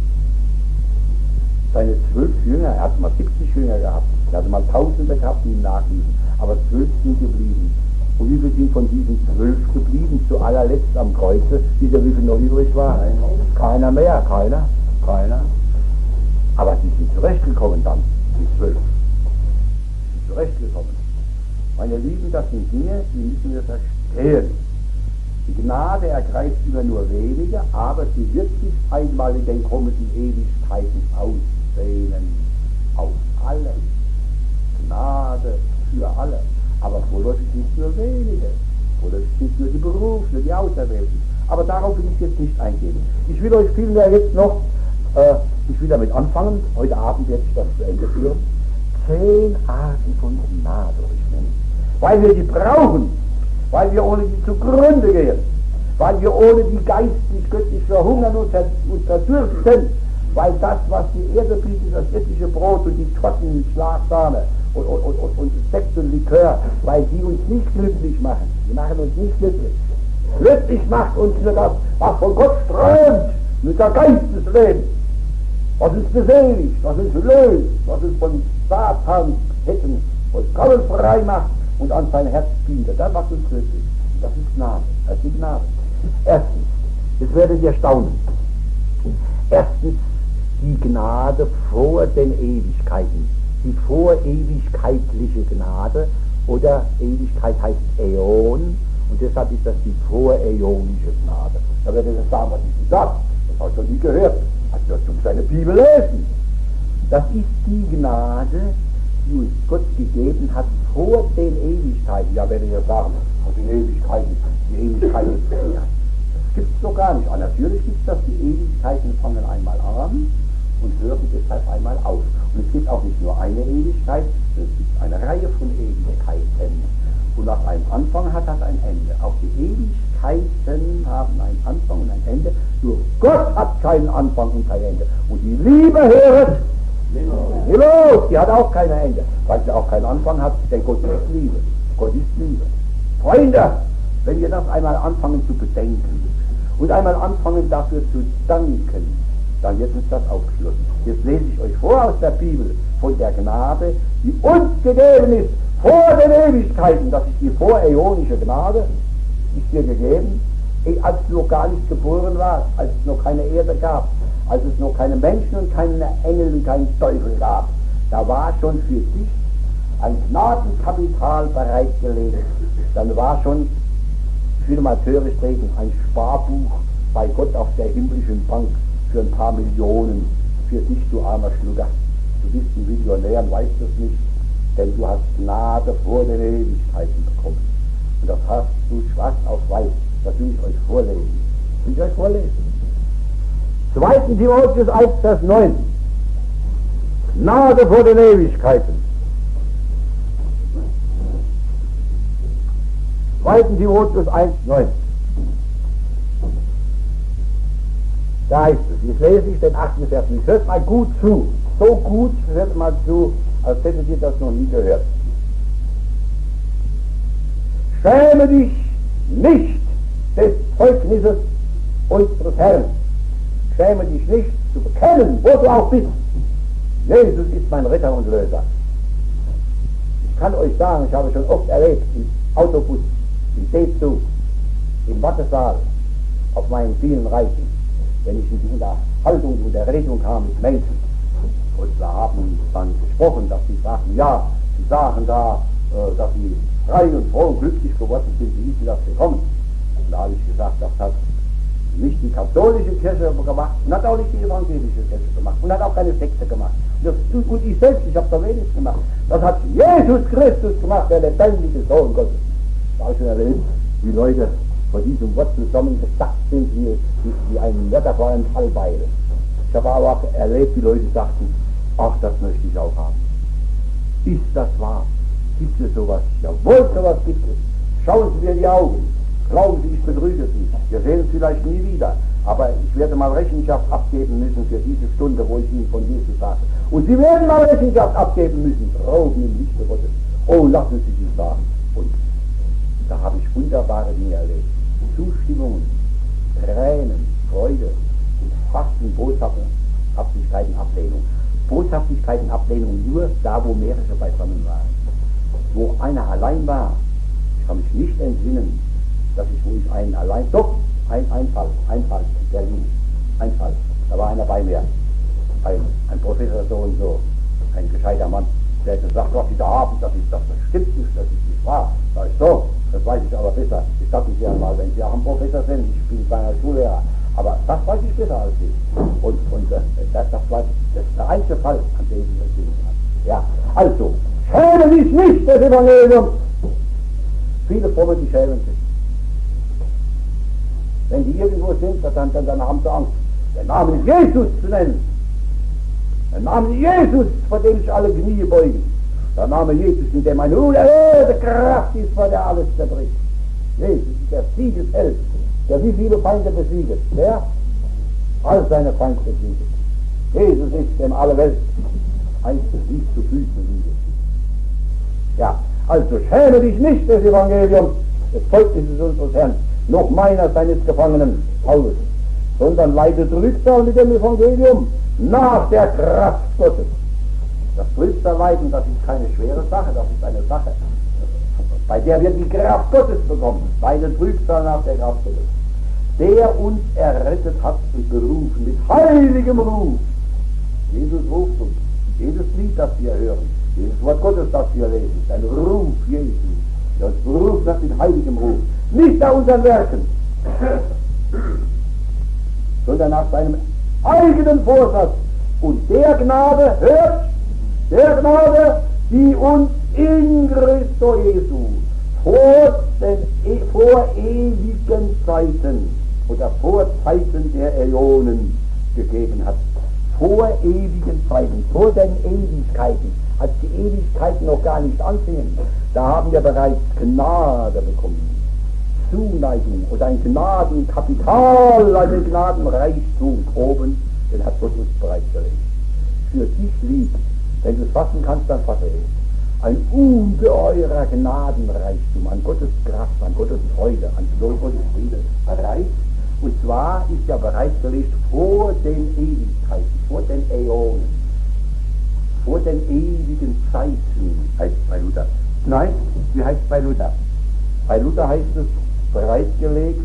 Seine zwölf Jünger, er hat mal siebzig Jünger gehabt, er hatte mal Tausende gehabt, die ihm nachliefen, aber zwölf sind geblieben. Und wie viel sind von diesen zwölf geblieben, zu allerletzt am Kreuze, wie viel noch übrig war? Keiner mehr, keiner, keiner. Aber die sind zurechtgekommen dann, die zwölf. Die sind zurechtgekommen. Meine Lieben, das sind Dinge, die müssen wir verstehen. Die Gnade ergreift immer nur wenige, aber sie wird sich einmal in den kommenden Ewigkeiten ausdehnen auf alle. Gnade für alle. Aber vorläufig nicht nur wenige. Vorläufig nicht nur die Berufenen, die Auserwählten. Aber darauf will ich jetzt nicht eingehen. Ich will euch vielmehr jetzt noch, äh, ich will damit anfangen, heute Abend werde ich das zu Ende führen, zehn Arten von Gnade euch nennen. Weil wir die brauchen, weil wir ohne die zugrunde gehen, weil wir ohne die geistlich, göttlich verhungern und, ver und verdürsten, weil das, was die Erde bietet, das irdische Brot und die Torten, Schlagsahne und, und, und, und Sekt und Likör, weil die uns nicht glücklich machen. Die machen uns nicht glücklich. Glücklich macht uns nur das, was von Gott strömt, mit der Geistesleben, was uns beseligt, was uns löst, was uns von Satans Ketten vollkommen frei macht und an sein Herz bindet. Das macht uns glücklich. Das ist Gnade. Das ist die Gnade. Erstens, das werdet ihr staunen. Erstens, die Gnade vor den Ewigkeiten. Die vorewigkeitliche Gnade, oder Ewigkeit heißt Äon, und deshalb ist das die voräonische Gnade. Da werdet ihr sagen, was ist denn das? Das habe ich noch nie gehört. Also du musst deine Bibel lesen. Das ist die Gnade, die uns Gott gegeben hat vor den Ewigkeiten. Ja, werdet ihr sagen, vor den Ewigkeiten, die Ewigkeit ist ja, das gibt es doch gar nicht. Aber natürlich gibt es das, die Ewigkeiten fangen einmal an und hören deshalb einmal auf. Und es gibt auch nicht nur eine Ewigkeit, es gibt eine Reihe von Ewigkeiten. Und was einen Anfang hat, hat ein Ende. Auch die Ewigkeiten haben einen Anfang und ein Ende. Nur Gott hat keinen Anfang und kein Ende. Und die Liebe höret, Liebe, die hat auch kein Ende, weil sie auch keinen Anfang hat, denn Gott ist Liebe. Gott ist Liebe. Freunde, wenn wir das einmal anfangen zu bedenken und einmal anfangen dafür zu danken, dann wird uns das aufgeschlossen. Jetzt lese ich euch vor aus der Bibel von der Gnade, die uns gegeben ist vor den Ewigkeiten. Das ist die voräonische Gnade, ist dir gegeben, als du noch gar nicht geboren warst, als es noch keine Erde gab, als es noch keine Menschen und keine Engel und keinen Teufel gab. Da war schon für dich ein Gnadenkapital bereitgelegt. Dann war schon, ich will mal töricht reden, ein Sparbuch bei Gott auf der himmlischen Bank für ein paar Millionen für dich, du armer Schlucker. Du bist ein Millionär und weißt es nicht, denn du hast Gnade vor den Ewigkeiten bekommen. Und das hast du schwarz auf weiß. Das will ich euch vorlesen. Will ich euch vorlesen? zweiten Timotheus eins, Vers neun. Gnade vor den Ewigkeiten. zweiten Timotheus eins, neun. Da heißt es, jetzt lese ich den achten Vers nicht. Hört mal gut zu. So gut, hört mal zu, als hättet ihr das noch nie gehört. Schäme dich nicht des Zeugnisses unseres Herrn. Schäme dich nicht zu bekennen, wo du auch bist. Jesus ist mein Retter und Löser. Ich kann euch sagen, ich habe schon oft erlebt, im Autobus, im D-Zug, im Wartesaal, auf meinen vielen Reisen, wenn ich in der Haltung und der Redung kam mit Menschen. Und wir haben dann gesprochen, dass sie sagten, ja, sie sagen da, äh, dass sie frei und froh und glücklich geworden sind, wie ist das gekommen? Und da habe ich gesagt, das hat nicht die katholische Kirche gemacht und hat auch nicht die evangelische Kirche gemacht und hat auch keine Sekte gemacht. Und, das, und ich selbst, ich habe da wenig gemacht. Das hat Jesus Christus gemacht, der lebendige Sohn Gottes. Da habe ich schon erlebt, wie Leute vor diesem Wort zusammengesackt sind, wie, wie, wie ein Wetter vor einem Fallbeil. Ich habe aber auch erlebt, wie Leute sagten, ach, das möchte ich auch haben. Ist das wahr? Gibt es sowas? Jawohl, sowas gibt es. Schauen Sie mir in die Augen. Glauben Sie, ich betrüge Sie. Wir sehen uns vielleicht nie wieder. Aber ich werde mal Rechenschaft abgeben müssen für diese Stunde, wo ich Ihnen von Jesus sage. Und Sie werden mal Rechenschaft abgeben müssen, draußen im Lichte Gottes. Oh, lassen Sie sich sagen. Und da habe ich wunderbare Dinge erlebt. Zustimmungen, Tränen, Freude und Fasten, Boshaftigkeiten, Ablehnung. Boshaftigkeiten, Ablehnung nur da, wo mehrere beisammen waren. Wo einer allein war, ich kann mich nicht entsinnen, dass ich, wo ich einen allein, doch, ein Einfall, Einfall, der Jugend, Einfall, da war einer bei mir, ein, ein Professor so und so, ein gescheiter Mann, der hat gesagt, was Sie da haben, das ist, das stimmt nicht, das ist nicht wahr. Da ist so, das weiß ich aber besser. Ich sage es ja mal, wenn Sie auch ein Professor sind, ich bin bei einer Schullehrer, aber das weiß ich besser als Sie. Und, und äh, das, das, war, das ist der einzige Fall, an dem ich das sehen kann. Ja, also, schäme dich nicht, das Evangelium. Viele Fromme, die schämen sich. Wenn die irgendwo sind, dann, dann, dann haben sie Angst, den Namen Jesus zu nennen. Den Namen Jesus, vor dem sich alle Knie beugen. Der Name Jesus, in dem eine unerhörte Kraft ist, vor der alles zerbricht. Jesus ist der Siegesheld, der wie viele Feinde besiegt. Der all seine Feinde besiegt. Jesus ist, dem alle Welt ein Sieg zu Füßen liegt. Ja, also schäme dich nicht des Evangeliums, des Zeugnisses unseres Herrn, noch meiner seines Gefangenen Paulus, sondern leidet Trübsal mit dem Evangelium nach der Kraft Gottes. Das Trübsalleiden, das ist keine schwere Sache, das ist eine Sache, bei der wir die Kraft Gottes bekommen, leidet Trübsal nach der Kraft Gottes, der uns errettet hat und berufen mit heiligem Ruf. Jesus ruft uns. Jedes Lied, das wir hören, jedes Wort Gottes, das wir lesen, ist ein Ruf Jesu, der uns berufen hat mit heiligem Ruf. Nicht nach unseren Werken, sondern nach seinem eigenen Vorsatz und der Gnade, hört, der Gnade, die uns in Christo Jesu vor den vor ewigen Zeiten oder vor Zeiten der Äonen gegeben hat. Vor ewigen Zeiten, vor den Ewigkeiten, als die Ewigkeiten noch gar nicht anfingen, da haben wir bereits Gnade bekommen. Zuneigung oder ein Gnadenkapital, einen Gnadenreichtum oben, den hat Gott uns bereitgelegt. Für dich liegt, wenn du es fassen kannst, dann fasse es. Ein ungeheurer Gnadenreichtum an Gottes Kraft, an Gottes Freude, an Gottes Friede erreicht. Und zwar ist ja bereitgelegt vor den Ewigkeiten, vor den Äonen, vor den ewigen Zeiten, heißt es bei Luther. Nein, wie heißt es bei Luther? Bei Luther heißt es bereitgelegt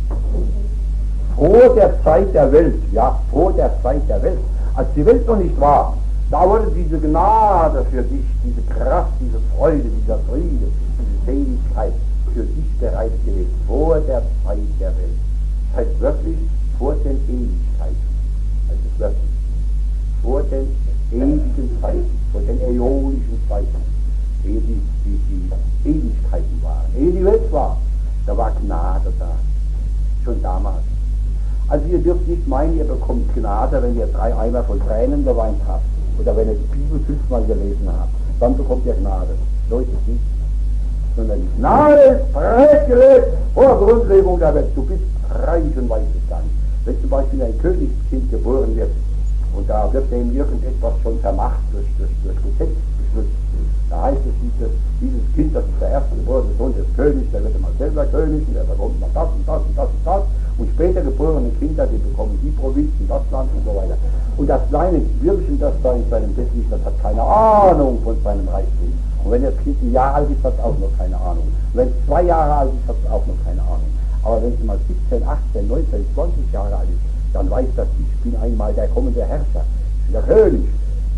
vor der Zeit der Welt, ja, vor der Zeit der Welt. Als die Welt noch nicht war, da wurde diese Gnade für dich, diese Kraft, diese Freude, dieser Friede, diese Seligkeit für dich bereitgelegt, vor der Zeit der Welt. Das heißt wirklich vor den Ewigkeiten. Das ist wirklich vor den ewigen Zeiten, vor den äonischen Zeiten, ehe die, die, die Ewigkeiten waren, ehe die Welt war, da war Gnade da, schon damals. Also ihr dürft nicht meinen, ihr bekommt Gnade, wenn ihr drei Eimer voll Tränen geweint habt, oder wenn ihr die Bibel fünfmal gelesen habt, dann bekommt ihr Gnade. Leute, nicht. Sondern die Gnade ist bereitgelegt vor Grundlegung der Welt. Du bist reich und weißt es gar nicht. Wenn zum Beispiel ein Königskind geboren wird, und da wird dem irgendetwas schon vermacht durch, durch, durch Gesetzbeschluss, da heißt es, dieses, dieses Kind, das ist der erste geborene Sohn des Königs, der wird mal selber König, und der bekommt mal das und das und das und das, und später geborene Kinder, die bekommen die Provinz und das Land und so weiter. Und das kleine Würmchen, das da in seinem Bett liegt, das hat keine Ahnung von seinem Reichtum. Und wenn das Kind ein Jahr alt ist, hat es auch noch keine Ahnung. Und wenn es zwei Jahre alt ist, hat es auch noch keine Ahnung. Aber wenn es mal siebzehn, achtzehn, neunzehn, zwanzig Jahre alt ist, dann weiß das, ich bin einmal der kommende Herrscher, ich bin der König.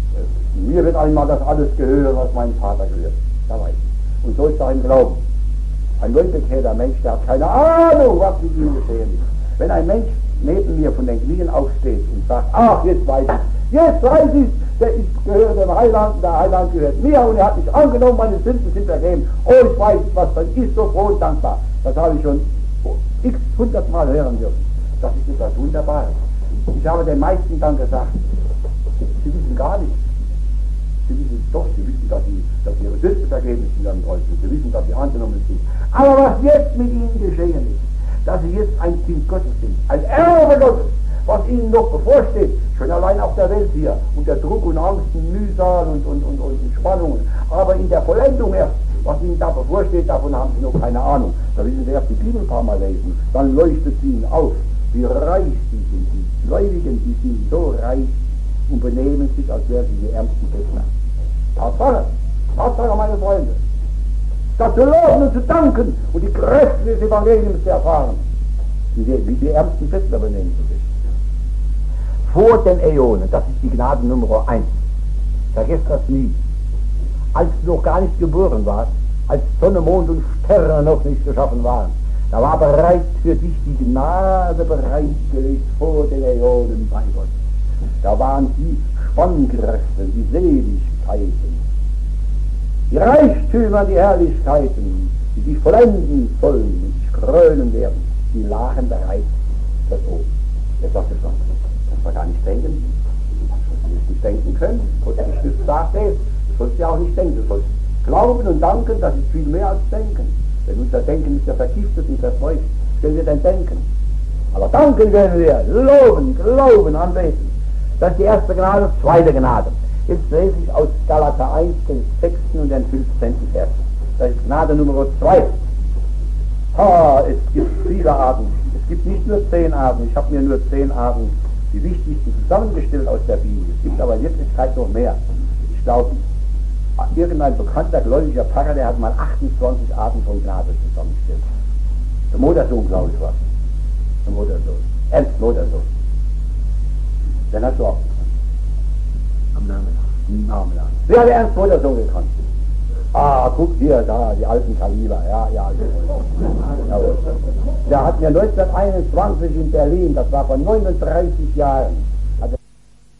Mir wird einmal das alles gehören, was meinem Vater gehört. Da weiß ich. Und so ist auch im Glauben. Ein neubekehrter Mensch, der hat keine Ahnung, was mit ihm geschehen ist. Wenn ein Mensch neben mir von den Knien aufsteht und sagt, ach, jetzt weiß ich, jetzt weiß ich, der ist gehört dem Heiland, der Heiland gehört mir und er hat mich angenommen, meine Sünden sind vergeben. Oh, ich weiß was, dann ist so froh und dankbar. Das habe ich schon x hundertmal hören dürfen. Das ist etwas Wunderbares. Ich habe den meisten dann gesagt, sie wissen gar nicht. Sie wissen doch, sie wissen, dass, sie, dass ihre Sünden vergeben sind am Kreuz. Sie wissen, dass sie angenommen sind. Aber was jetzt mit ihnen geschehen ist, dass sie jetzt ein Kind Gottes sind, ein Erbe Gottes, was ihnen noch bevorsteht, schon allein auf der Welt hier, unter Druck und Angst und Mühsal und, und, und, und Spannungen, aber in der Vollendung erst, was ihnen da bevorsteht, davon haben sie noch keine Ahnung. Da müssen sie erst die Bibel ein paar Mal lesen, dann leuchtet es ihnen auf, wie reich sie sind, die Gläubigen, die sind so reich und benehmen sich, als wären sie die ärmsten Bettler. Tatsache, Tatsache, meine Freunde. Das zu loben und zu danken und die Kräfte des Evangeliums zu erfahren, wie die, wie die ärmsten Bettler benehmen sich. Vor den Äonen, das ist die Gnade Nummer eins. Vergesst das nie. Als du noch gar nicht geboren warst, als Sonne, Mond und Sterne noch nicht geschaffen waren, da war bereits für dich die Gnade bereitgelegt vor den Äonen bei Gott. Da waren die Spannkräfte, die Seligkeiten, die Reichtümer, die Herrlichkeiten, die dich vollenden sollen und dich krönen werden, die lagen bereits das oben. Jetzt sagst du schon, das wir gar nicht denken, das wir nicht denken können. Und die Schrift sagt es, du sollst ja auch nicht denken, du sollst glauben und danken, das ist viel mehr als denken. Denn unser Denken ist ja vergiftet und verseucht. Was können wir denn denken? Aber danken werden wir, loben, glauben, anbeten. Das ist die erste Gnade, zweite Gnade. Jetzt lese ich aus Galater eins den sechsten und den fünfzehnten Vers. Das ist Gnade Nummer zwei. Ah, es gibt viele Arten, es Es gibt nicht nur zehn Arten, ich habe mir nur zehn Arten, die wichtigsten, zusammengestellt aus der Bibel. Es gibt aber in Wirklichkeit noch mehr. Ich glaube, irgendein bekannter gläubiger Pfarrer, der hat mal achtundzwanzig Arten von Gnade zusammengestellt. Der Modersohn, glaube ich, war der Modersohn. Ernst Modersohn. Den hast du auch gekannt. Am Namen nach. Am Namen nach. Wer hat Ernst Modersohn gekannt? Ah, guck hier, da, die alten Kaliber, ja, ja. Jawohl. Der hat mir neunzehnhunderteinundzwanzig in Berlin, das war vor neununddreißig Jahren, hat er,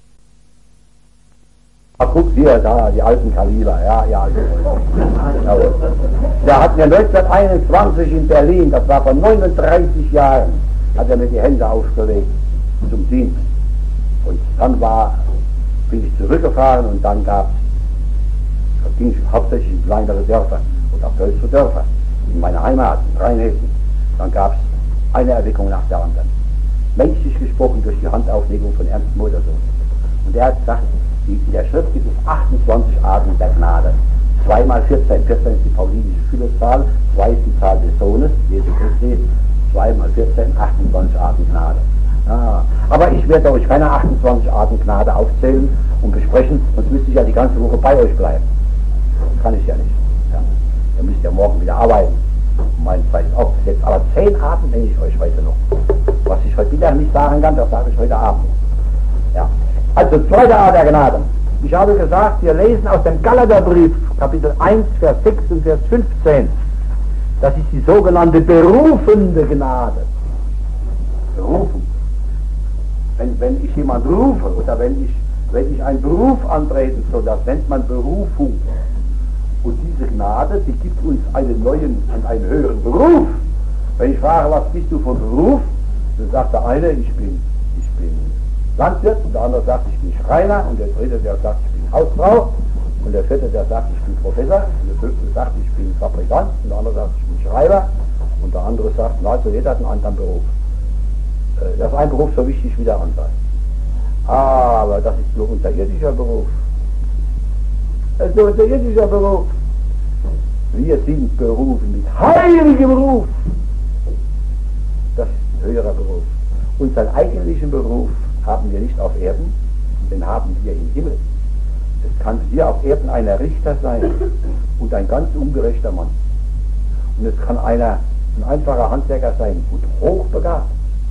ah, guck hier, da, die alten Kaliber, ja, ja. Jawohl. Der hat mir neunzehnhunderteinundzwanzig in Berlin, das war vor neununddreißig Jahren, hat er mir die Hände aufgelegt zum Dienst. Und dann war, bin ich zurückgefahren und dann gab es, da ging ich hauptsächlich in kleinere Dörfer und auch größere Dörfer, in meiner Heimat, in Rheinhessen. Dann gab es eine Erweckung nach der anderen. Menschlich gesprochen durch die Handauflegung von Ernst Modersohn. Und er hat gesagt, in der Schrift gibt es achtundzwanzig Arten der Gnade. zwei mal vierzehn. vierzehn ist die paulinische Füllungszahl, zwei ist die Zahl des Sohnes, Jesu Christi. zwei mal vierzehn, achtundzwanzig Arten Gnade. Ja, aber ich werde euch keine achtundzwanzig Arten Gnade aufzählen und besprechen, sonst müsste ich ja die ganze Woche bei euch bleiben. Das kann ich ja nicht. Ja. Ihr müsst ja morgen wieder arbeiten. Meine Zeit ist auch gesetzt. Aber zehn Arten nenne ich euch heute noch. Was ich heute wieder nicht sagen kann, das sage ich heute Abend. Ja. Also, zweite Art der Gnade. Ich habe gesagt, wir lesen aus dem Galaterbrief, Kapitel eins, Vers sechs und Vers fünfzehn. Das ist die sogenannte berufende Gnade. Berufen. Wenn, wenn ich jemand rufe oder wenn ich, wenn ich einen Beruf antreten soll, das nennt man Berufung. Und diese Gnade, die gibt uns einen neuen, einen höheren Beruf. Wenn ich frage, was bist du von Beruf, dann sagt der eine, ich bin, ich bin Landwirt, und der andere sagt, ich bin Schreiner, und der dritte, der sagt, ich bin Hausfrau, und der vierte, der sagt, ich bin Professor, und der fünfte sagt, ich bin Fabrikant, und der andere sagt, ich bin Schreiber, und der andere sagt, na, so jeder hat einen anderen Beruf. Das ist ein Beruf so wichtig wie der andere. Aber das ist nur unterirdischer Beruf. Das ist nur unterirdischer Beruf. Wir sind berufen mit heiligem Beruf. Das ist ein höherer Beruf. Unseren eigentlichen Beruf haben wir nicht auf Erden, den haben wir im Himmel. Es kann hier auf Erden einer Richter sein und ein ganz ungerechter Mann. Und es kann einer, ein einfacher Handwerker sein und hochbegabt.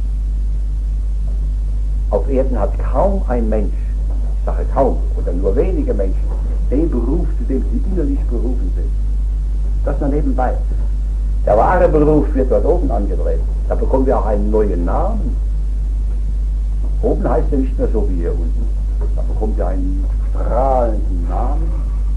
Auf Erden hat kaum ein Mensch, ich sage kaum, oder nur wenige Menschen, den Beruf, zu dem sie innerlich berufen sind. Das nur nebenbei. Der wahre Beruf wird dort oben angedreht. Da bekommen wir auch einen neuen Namen. Oben heißt er nicht mehr so wie hier unten. Da bekommt ihr einen strahlenden Namen.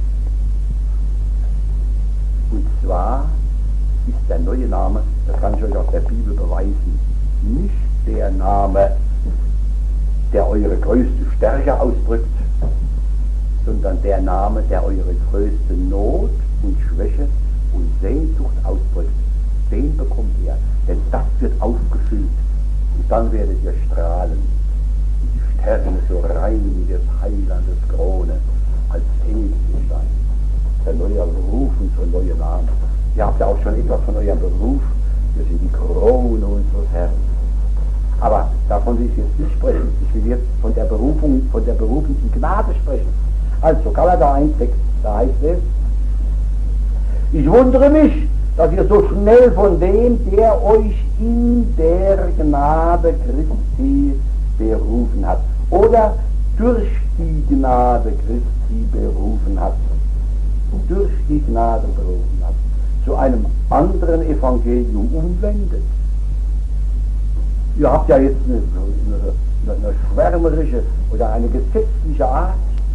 Und zwar ist der neue Name, das kann ich euch aus der Bibel beweisen, nicht der Name, der eure größte Stärke ausdrückt, sondern der Name, der eure größte Not und Schwäche und Sehnsucht ausdrückt. Den bekommt ihr, denn das wird aufgefüllt und dann werdet ihr strahlen und die Sterne so rein wie des Heilandes Krone als Engel sein. Der neue Beruf und so ein neuer Name. Ihr habt ja auch schon etwas von eurem Beruf, wir sind die Krone unseres Herrn. Aber davon will ich jetzt nicht sprechen. Ich will jetzt von der Berufung, von der berufenden Gnade sprechen. Also, Galater eins sechs, da heißt es, ich wundere mich, dass ihr so schnell von dem, der euch in der Gnade Christi berufen hat, oder durch die Gnade Christi berufen hat, durch die Gnade berufen hat, zu einem anderen Evangelium umwendet. Ihr habt ja jetzt eine, eine, eine schwärmerische oder eine gesetzliche Art.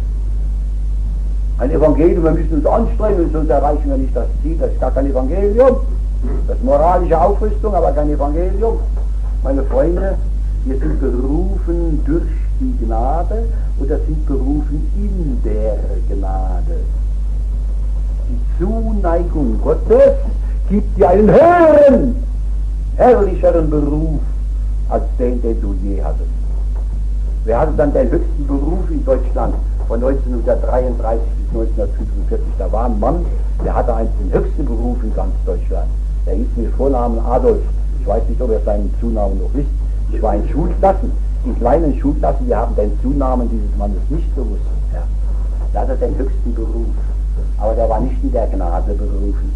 Ein Evangelium, wir müssen uns anstrengen, sonst erreichen wir nicht das Ziel. Das ist gar kein Evangelium. Das ist moralische Aufrüstung, aber kein Evangelium. Meine Freunde, wir sind berufen durch die Gnade oder sind berufen in der Gnade. Die Zuneigung Gottes gibt dir einen höheren, herrlicheren Beruf als den, den du je hattest. Wer hatte dann den höchsten Beruf in Deutschland von neunzehnhundertdreiunddreißig bis neunzehnhundertfünfundvierzig? Da war ein Mann, der hatte einen, den höchsten Beruf in ganz Deutschland. Der hieß mit Vornamen Adolf. Ich weiß nicht, ob ihr seinen Zunamen noch wisst. Ich war in Schulklassen, in kleinen Schulklassen, wir haben den Zunamen dieses Mannes nicht gewusst. Ja. Der hatte den höchsten Beruf, aber der war nicht in der Gnade berufen.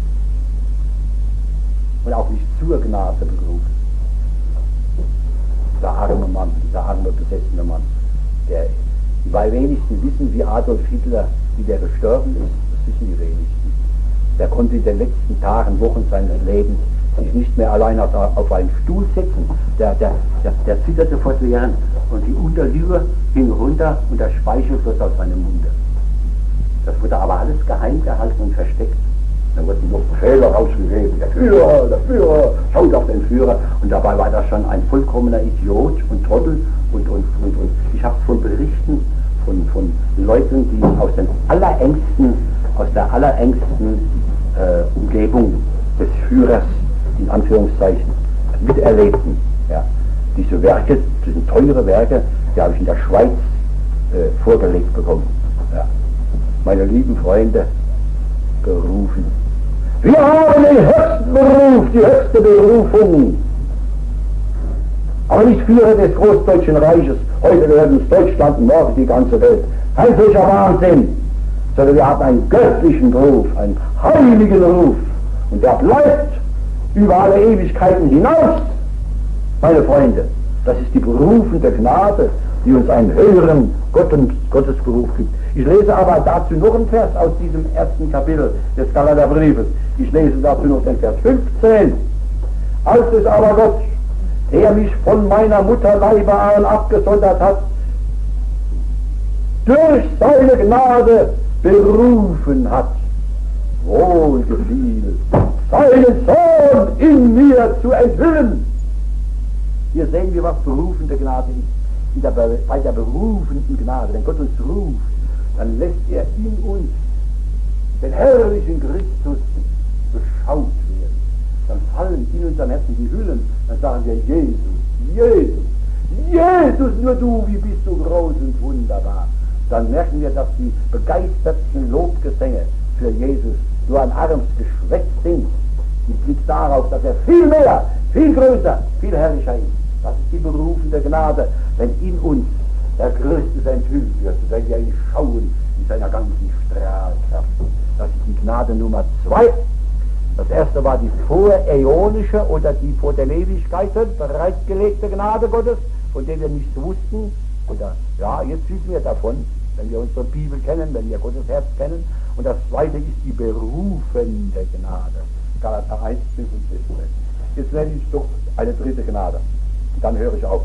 Und auch nicht zur Gnade berufen. Dieser arme Mann, dieser arme, besessene Mann, der, die bei wenigsten wissen, wie Adolf Hitler, wie der gestorben ist, das wissen die wenigsten. Der konnte in den letzten Tagen, Wochen seines Lebens sich nicht mehr allein auf, auf einen Stuhl setzen. Der, der, der, der zitterte vor Leeren und die Unterlippe hing runter und der Speichel floss aus seinem Munde. Das wurde aber alles geheim gehalten und versteckt. Dann wurden noch Befehle rausgegeben. Der Führer, der Führer, schaut auf den Führer. Und dabei war das schon ein vollkommener Idiot und Trottel. Und, und, und, und ich habe von Berichten von, von Leuten, die aus den allerengsten, aus der allerengsten äh, Umgebung des Führers, in Anführungszeichen, miterlebten. Ja. Diese Werke, das sind teure Werke, die habe ich in der Schweiz äh, vorgelegt bekommen. Ja. Meine lieben Freunde, berufen. Wir haben den höchsten Beruf, die höchste Berufung. Aber nicht Führer des Großdeutschen Reiches. Heute werden es Deutschland und morgen die ganze Welt. Kein solcher Wahnsinn. Sondern wir haben einen göttlichen Ruf, einen heiligen Ruf. Und der bleibt über alle Ewigkeiten hinaus. Meine Freunde, das ist die berufende Gnade, die uns einen höheren Gottesberuf gibt. Ich lese aber dazu noch einen Vers aus diesem ersten Kapitel des Galaterbriefes. Ich lese dazu noch den Vers fünfzehn. Als es aber Gott, der mich von meiner Mutterleibe an abgesondert hat, durch seine Gnade berufen hat, wohl gefiel, seinen Sohn in mir zu enthüllen. Hier sehen wir, was berufende Gnade ist. In der, bei der berufenden Gnade, wenn Gott uns ruft, dann lässt er in uns den herrlichen Christus beschaut werden. Dann fallen in unserem Herzen die Hüllen, dann sagen wir, Jesus, Jesus, Jesus, nur du, wie bist du groß und wunderbar. Dann merken wir, dass die begeisterten Lobgesänge für Jesus nur ein armes Geschwätz sind. Die blickt darauf, dass er viel mehr, viel größer, viel herrlicher ist. Das ist die berufende Gnade, wenn in uns der Christus enthüllt wird, wenn wir ihn schauen in seiner ganzen Strahlkraft. Das ist die Gnade Nummer zwei. Das erste war die voräonische oder die vor der Ewigkeit bereitgelegte Gnade Gottes, von der wir nichts wussten. Oder ja, jetzt wissen wir davon, wenn wir unsere Bibel kennen, wenn wir Gottes Herz kennen. Und das zweite ist die berufende Gnade. Galater eins, fünf und siebzehn. Jetzt nenne ich doch eine dritte Gnade. Und dann höre ich auf.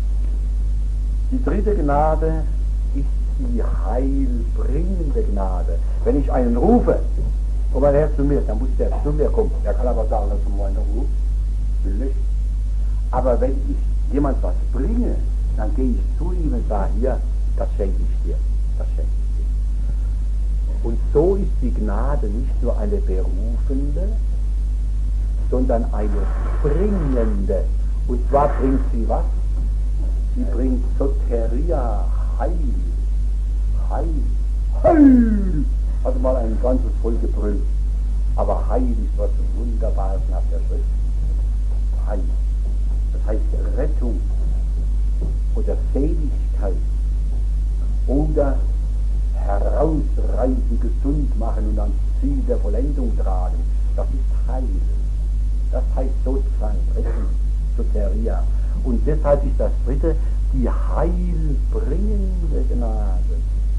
Die dritte Gnade ist die heilbringende Gnade. Wenn ich einen rufe, komm mal her zu mir, dann muss der zu mir kommen. Der kann aber sagen, das ist mein Ruf. Will nicht. Aber wenn ich jemand was bringe, dann gehe ich zu ihm und sage, hier, das schenke ich dir. Das schenke ich dir. Und so ist die Gnade nicht nur eine berufende, sondern eine bringende. Und zwar bringt sie was? Sie bringt Soteria, Heil. Heil. Heil! Hatte mal ein ganzes Volk gebrüllt. Aber Heil ist was Wunderbares nach der Schrift. Heil. Das heißt Rettung oder Seligkeit oder herausreißen, gesund machen und ans Ziel der Vollendung tragen. Das ist Heil. Das heißt sozusagen Rettung, Soteria. Und deshalb ist das dritte die heilbringende Gnade.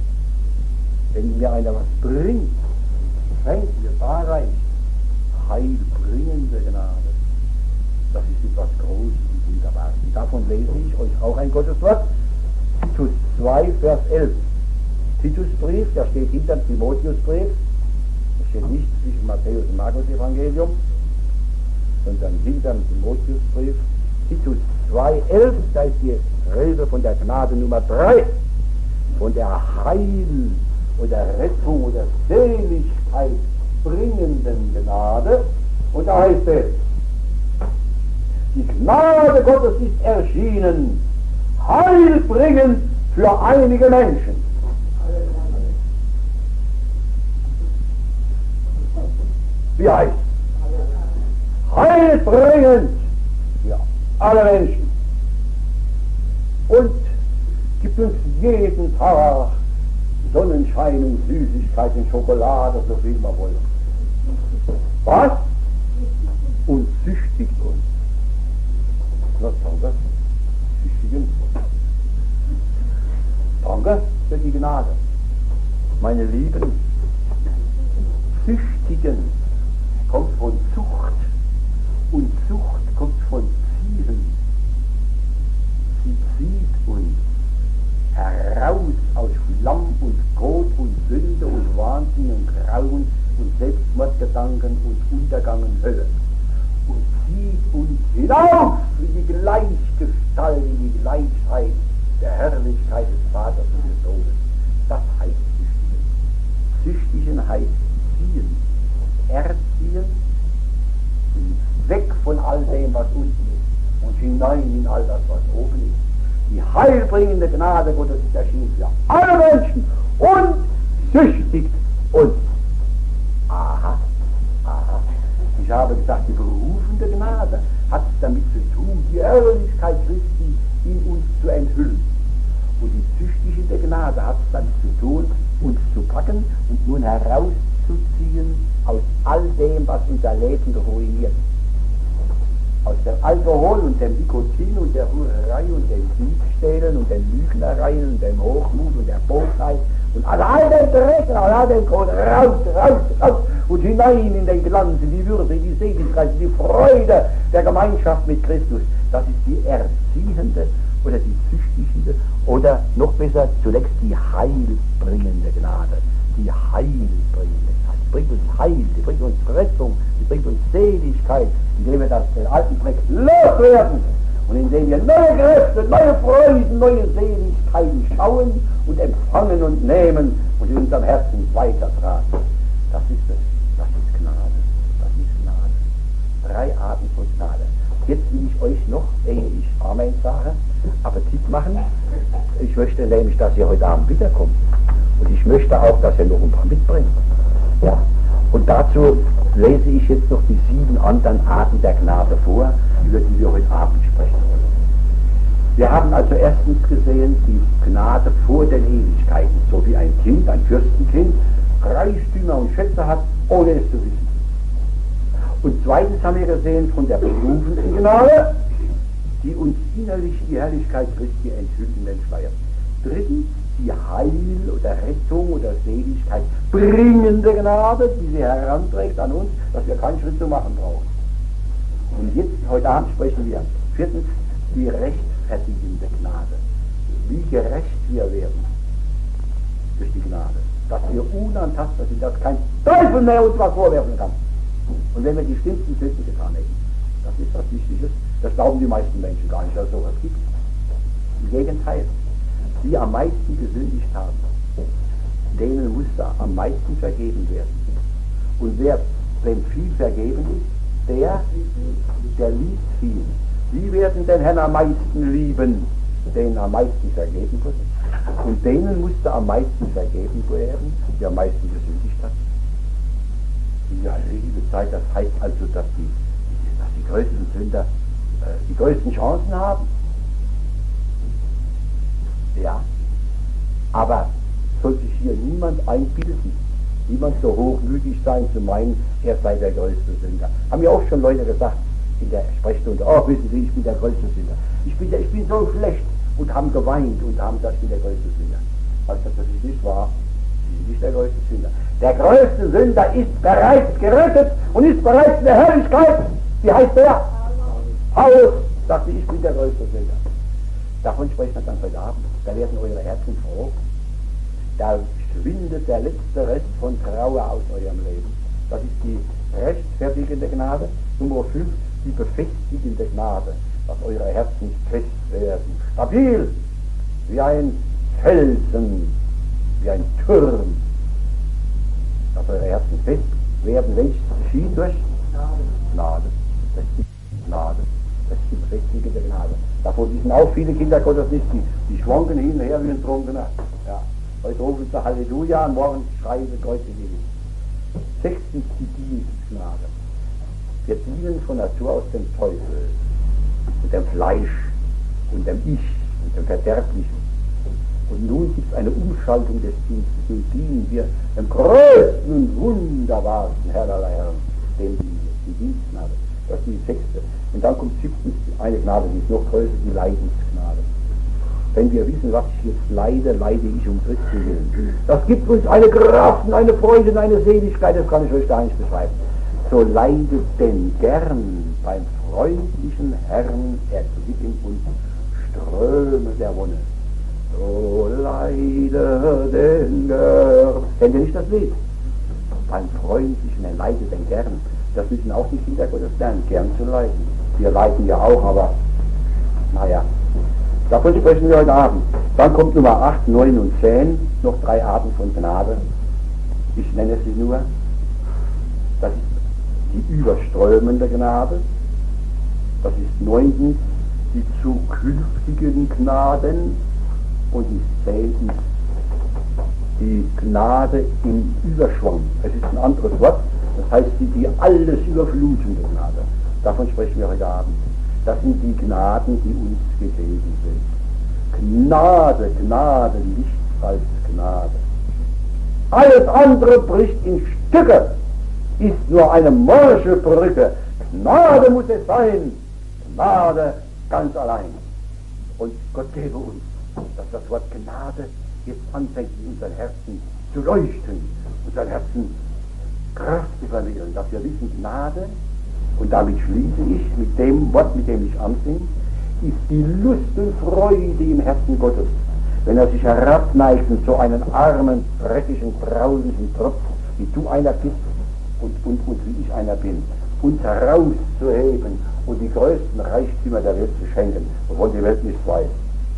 Wenn mir einer was bringt, schenkt mir darreich heilbringende Gnade. Das ist etwas Großes und Wunderbares. Und davon lese ich euch auch ein Gotteswort. Titus zwei, Vers elf. Titusbrief, der steht hinter dem Timotheusbrief. Das steht nicht zwischen Matthäus und Markus Evangelium, sondern hinter dem Timotheusbrief. Titus zwei, elf, da ist die Rede von der Gnade Nummer drei, von der Heil- oder Rettung oder Seligkeit bringenden Gnade. Und da heißt es, die Gnade Gottes ist erschienen, heilbringend für einige Menschen. Wie heißt es? Heilbringend alle Menschen und gibt uns jeden Tag Sonnenschein und Süßigkeit und Schokolade, so viel wir wollen. Was? Und züchtigt uns. Na, danke. Züchtigen. Danke für die Gnade. Meine Lieben, züchtigen kommt von Zucht und Zucht kommt von Ziehen. Sie zieht uns heraus aus Schlamm und Kot und Sünde und Wahnsinn und Grauen und Selbstmordgedanken und Untergang und Hölle und zieht uns hinauf in die Gleichgestalt, in die Gleichheit der Herrlichkeit des Vaters und des Sohnes. Das heißt züchtigen. Züchtigen heißt ziehen, erziehen, weg von all dem, was unten ist und hinein in all das, was oben ist. Die heilbringende Gnade Gottes ist erschienen für alle Menschen und züchtigt uns. Aha, aha. Ich habe gesagt, die berufende Gnade hat es damit zu tun, die Herrlichkeit Christi in uns zu enthüllen. Und die züchtigende Gnade hat es damit zu tun, uns zu packen und nun herauszuziehen aus all dem, was unser Leben ruiniert. Aus dem Alkohol und dem Nikotin und der Hurerei und den Diebstählen und den Lügnereien und dem Hochmut und der Bosheit und all, all den Dreck, all den Kot, raus, raus, raus und hinein in den Glanz, in die Würde, in die Seligkeit, in die Freude der Gemeinschaft mit Christus. Das ist die erziehende oder die züchtigende oder noch besser zuletzt die heilbringende Gnade. Die heilbringende Gnade. Die bringt uns Heil, die bringt uns Rettung, die bringt uns Seligkeit, indem wir das, den alten Dreck loswerden und indem wir neue Kräfte, neue Freuden, neue Seligkeiten schauen und empfangen und nehmen und in unserem Herzen weitertragen. Das ist es. Das ist Gnade. Das ist Gnade. Drei Arten von Gnade. Jetzt will ich euch noch, ehe ich Amen sage, Appetit machen. Ich möchte nämlich, dass ihr heute Abend wiederkommt. Und ich möchte auch, dass ihr noch ein paar mitbringt. Ja. Und dazu lese ich jetzt noch die sieben anderen Arten der Gnade vor, über die wir heute Abend sprechen wollen. Wir haben also erstens gesehen, die Gnade vor den Ewigkeiten, so wie ein Kind, ein Fürstenkind, Reichtümer und Schätze hat, ohne es zu wissen. Und zweitens haben wir gesehen von der berufenen Gnade, die uns innerlich die Herrlichkeit Christi enthüllt und entschleiert. Drittens die Heil- oder Rettung oder Seligkeit bringende Gnade, die sie heranträgt an uns, dass wir keinen Schritt zu machen brauchen. Und jetzt, heute Abend sprechen wir viertens die rechtfertigende Gnade. Wie gerecht wir werden durch die Gnade. Dass wir unantastbar sind, dass kein Teufel mehr uns was vorwerfen kann. Und wenn wir die schlimmsten Sünden getan hätten, das ist was Wichtiges, das glauben die meisten Menschen gar nicht, dass es sowas gibt. Im Gegenteil, die am meisten gesündigt haben, denen muss da am meisten vergeben werden. Und wer, dem viel vergeben ist, der, der liebt viel. Die werden den Herrn am meisten lieben, denen am meisten vergeben wird. Und denen musste am meisten vergeben werden, die am meisten gesündigt hat. Ja, liebe Zeit, das heißt also, dass die, dass die größten Sünder äh, die größten Chancen haben. Ja, aber soll sich hier niemand einbilden, niemand so hochmütig sein zu meinen, er sei der größte Sünder. Haben ja auch schon Leute gesagt in der Sprechstunde, oh wissen Sie, ich bin der größte Sünder. Ich bin, der, ich bin so schlecht und haben geweint und haben gesagt, ich bin der größte Sünder. Also das ist nicht wahr. Ich bin nicht der größte Sünder. Der größte Sünder ist bereits gerettet und ist bereits in der Herrlichkeit. Wie heißt der? Paulus sagte, ich bin der größte Sünder. Davon sprechen wir dann heute Abend. Da werden eure Herzen froh. Da schwindet der letzte Rest von Trauer aus eurem Leben. Das ist die rechtfertigende Gnade. Nummer fünf, die befestigende Gnade, dass eure Herzen fest werden. Stabil, wie ein Felsen, wie ein Turm. Dass eure Herzen fest werden, welches geschieht durch Gnade. Das ist Gnade. Das ist die befestigende Gnade. Davor wissen auch viele Kinder Gottes nicht, die, die schwanken hin und her wie ein Trunkener. Ja. Heute rufen sie Halleluja und morgen schreien sie Kreuz in die. Sechstens die Dienstgnade. Wir dienen von Natur aus dem Teufel. und dem Fleisch und dem Ich und dem Verderblichen. Und nun gibt es eine Umschaltung des Dienstes. Nun dienen wir dem größten und wunderbarsten Herrn aller Herren, dem die, die Dienstgnade. Das ist die sechste. Und dann kommt siebtens eine Gnade, die ist noch größer, die Leidensgnade. Wenn wir wissen, was ich jetzt leide, leide ich um Christi willen. Das gibt uns eine Kraft und eine Freude und eine Seligkeit, das kann ich euch gar nicht beschreiben. So leidet denn gern beim freundlichen Herrn, erquicken uns Ströme der Wonne. So leide denn gern. Kennt ihr nicht das Lied? Beim freundlichen, er leidet denn gern. Das müssen auch die Kinder Gottes lernen, gern zu leiden. Wir leiden ja auch, aber naja, davon sprechen wir heute Abend. Dann kommt Nummer acht, neun und zehn, noch drei Arten von Gnade. Ich nenne sie nur. Das ist die überströmende Gnade. Das ist neuntens die zukünftigen Gnaden. Und die zehntens die Gnade im Überschwang. Es ist ein anderes Wort, das heißt die, die alles überflutende Gnade. Davon sprechen wir heute Abend. Das sind die Gnaden, die uns gegeben sind. Gnade, Gnade, nichts als Gnade. Alles andere bricht in Stücke, ist nur eine morsche Brücke. Gnade muss es sein, Gnade ganz allein. Und Gott gebe uns, dass das Wort Gnade jetzt anfängt, in unseren Herzen zu leuchten, unseren Herzen Kraft zu vermitteln, dass wir wissen, Gnade, und damit schließe ich mit dem Wort, mit dem ich anfing, ist die Lust und Freude im Herzen Gottes, wenn er sich herabneigt und so einen armen, dreckigen, grausigen Tropf, wie du einer bist und, und, und wie ich einer bin, uns herauszuheben und die größten Reichtümer der Welt zu schenken, wovon die Welt nichts weiß.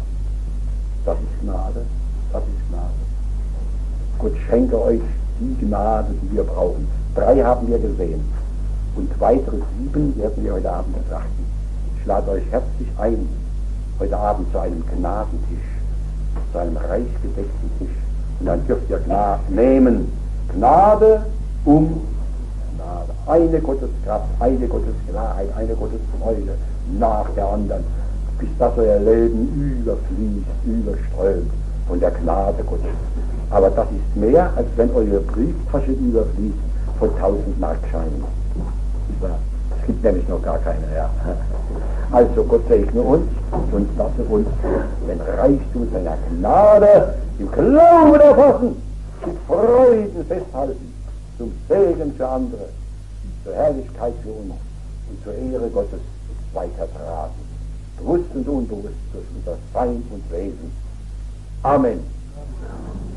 Das ist Gnade, das ist Gnade. Gott schenke euch die Gnade, die wir brauchen. Drei haben wir gesehen und weitere sieben werden wir heute Abend betrachten. Ich lade euch herzlich ein, heute Abend zu einem Gnadentisch, zu einem reich gedeckten Tisch. Und dann dürft ihr Gnade nehmen. Gnade um Gnade. Eine Gotteskraft, eine Gottesklarheit, eine Gottesfreude nach der anderen, bis das euer Leben überfließt, überströmt von der Gnade Gottes. Aber das ist mehr, als wenn eure Brieftasche überfließt von tausend Markscheinen. Es gibt nämlich noch gar keine, ja. Also Gott segne uns und lasse uns den Reichtum seiner Gnade im Glauben erfassen, mit Freuden festhalten, zum Segen für andere, zur Herrlichkeit für uns und zur Ehre Gottes weitertragen. Bewusst und unbewusst durch unser Sein und Wesen. Amen.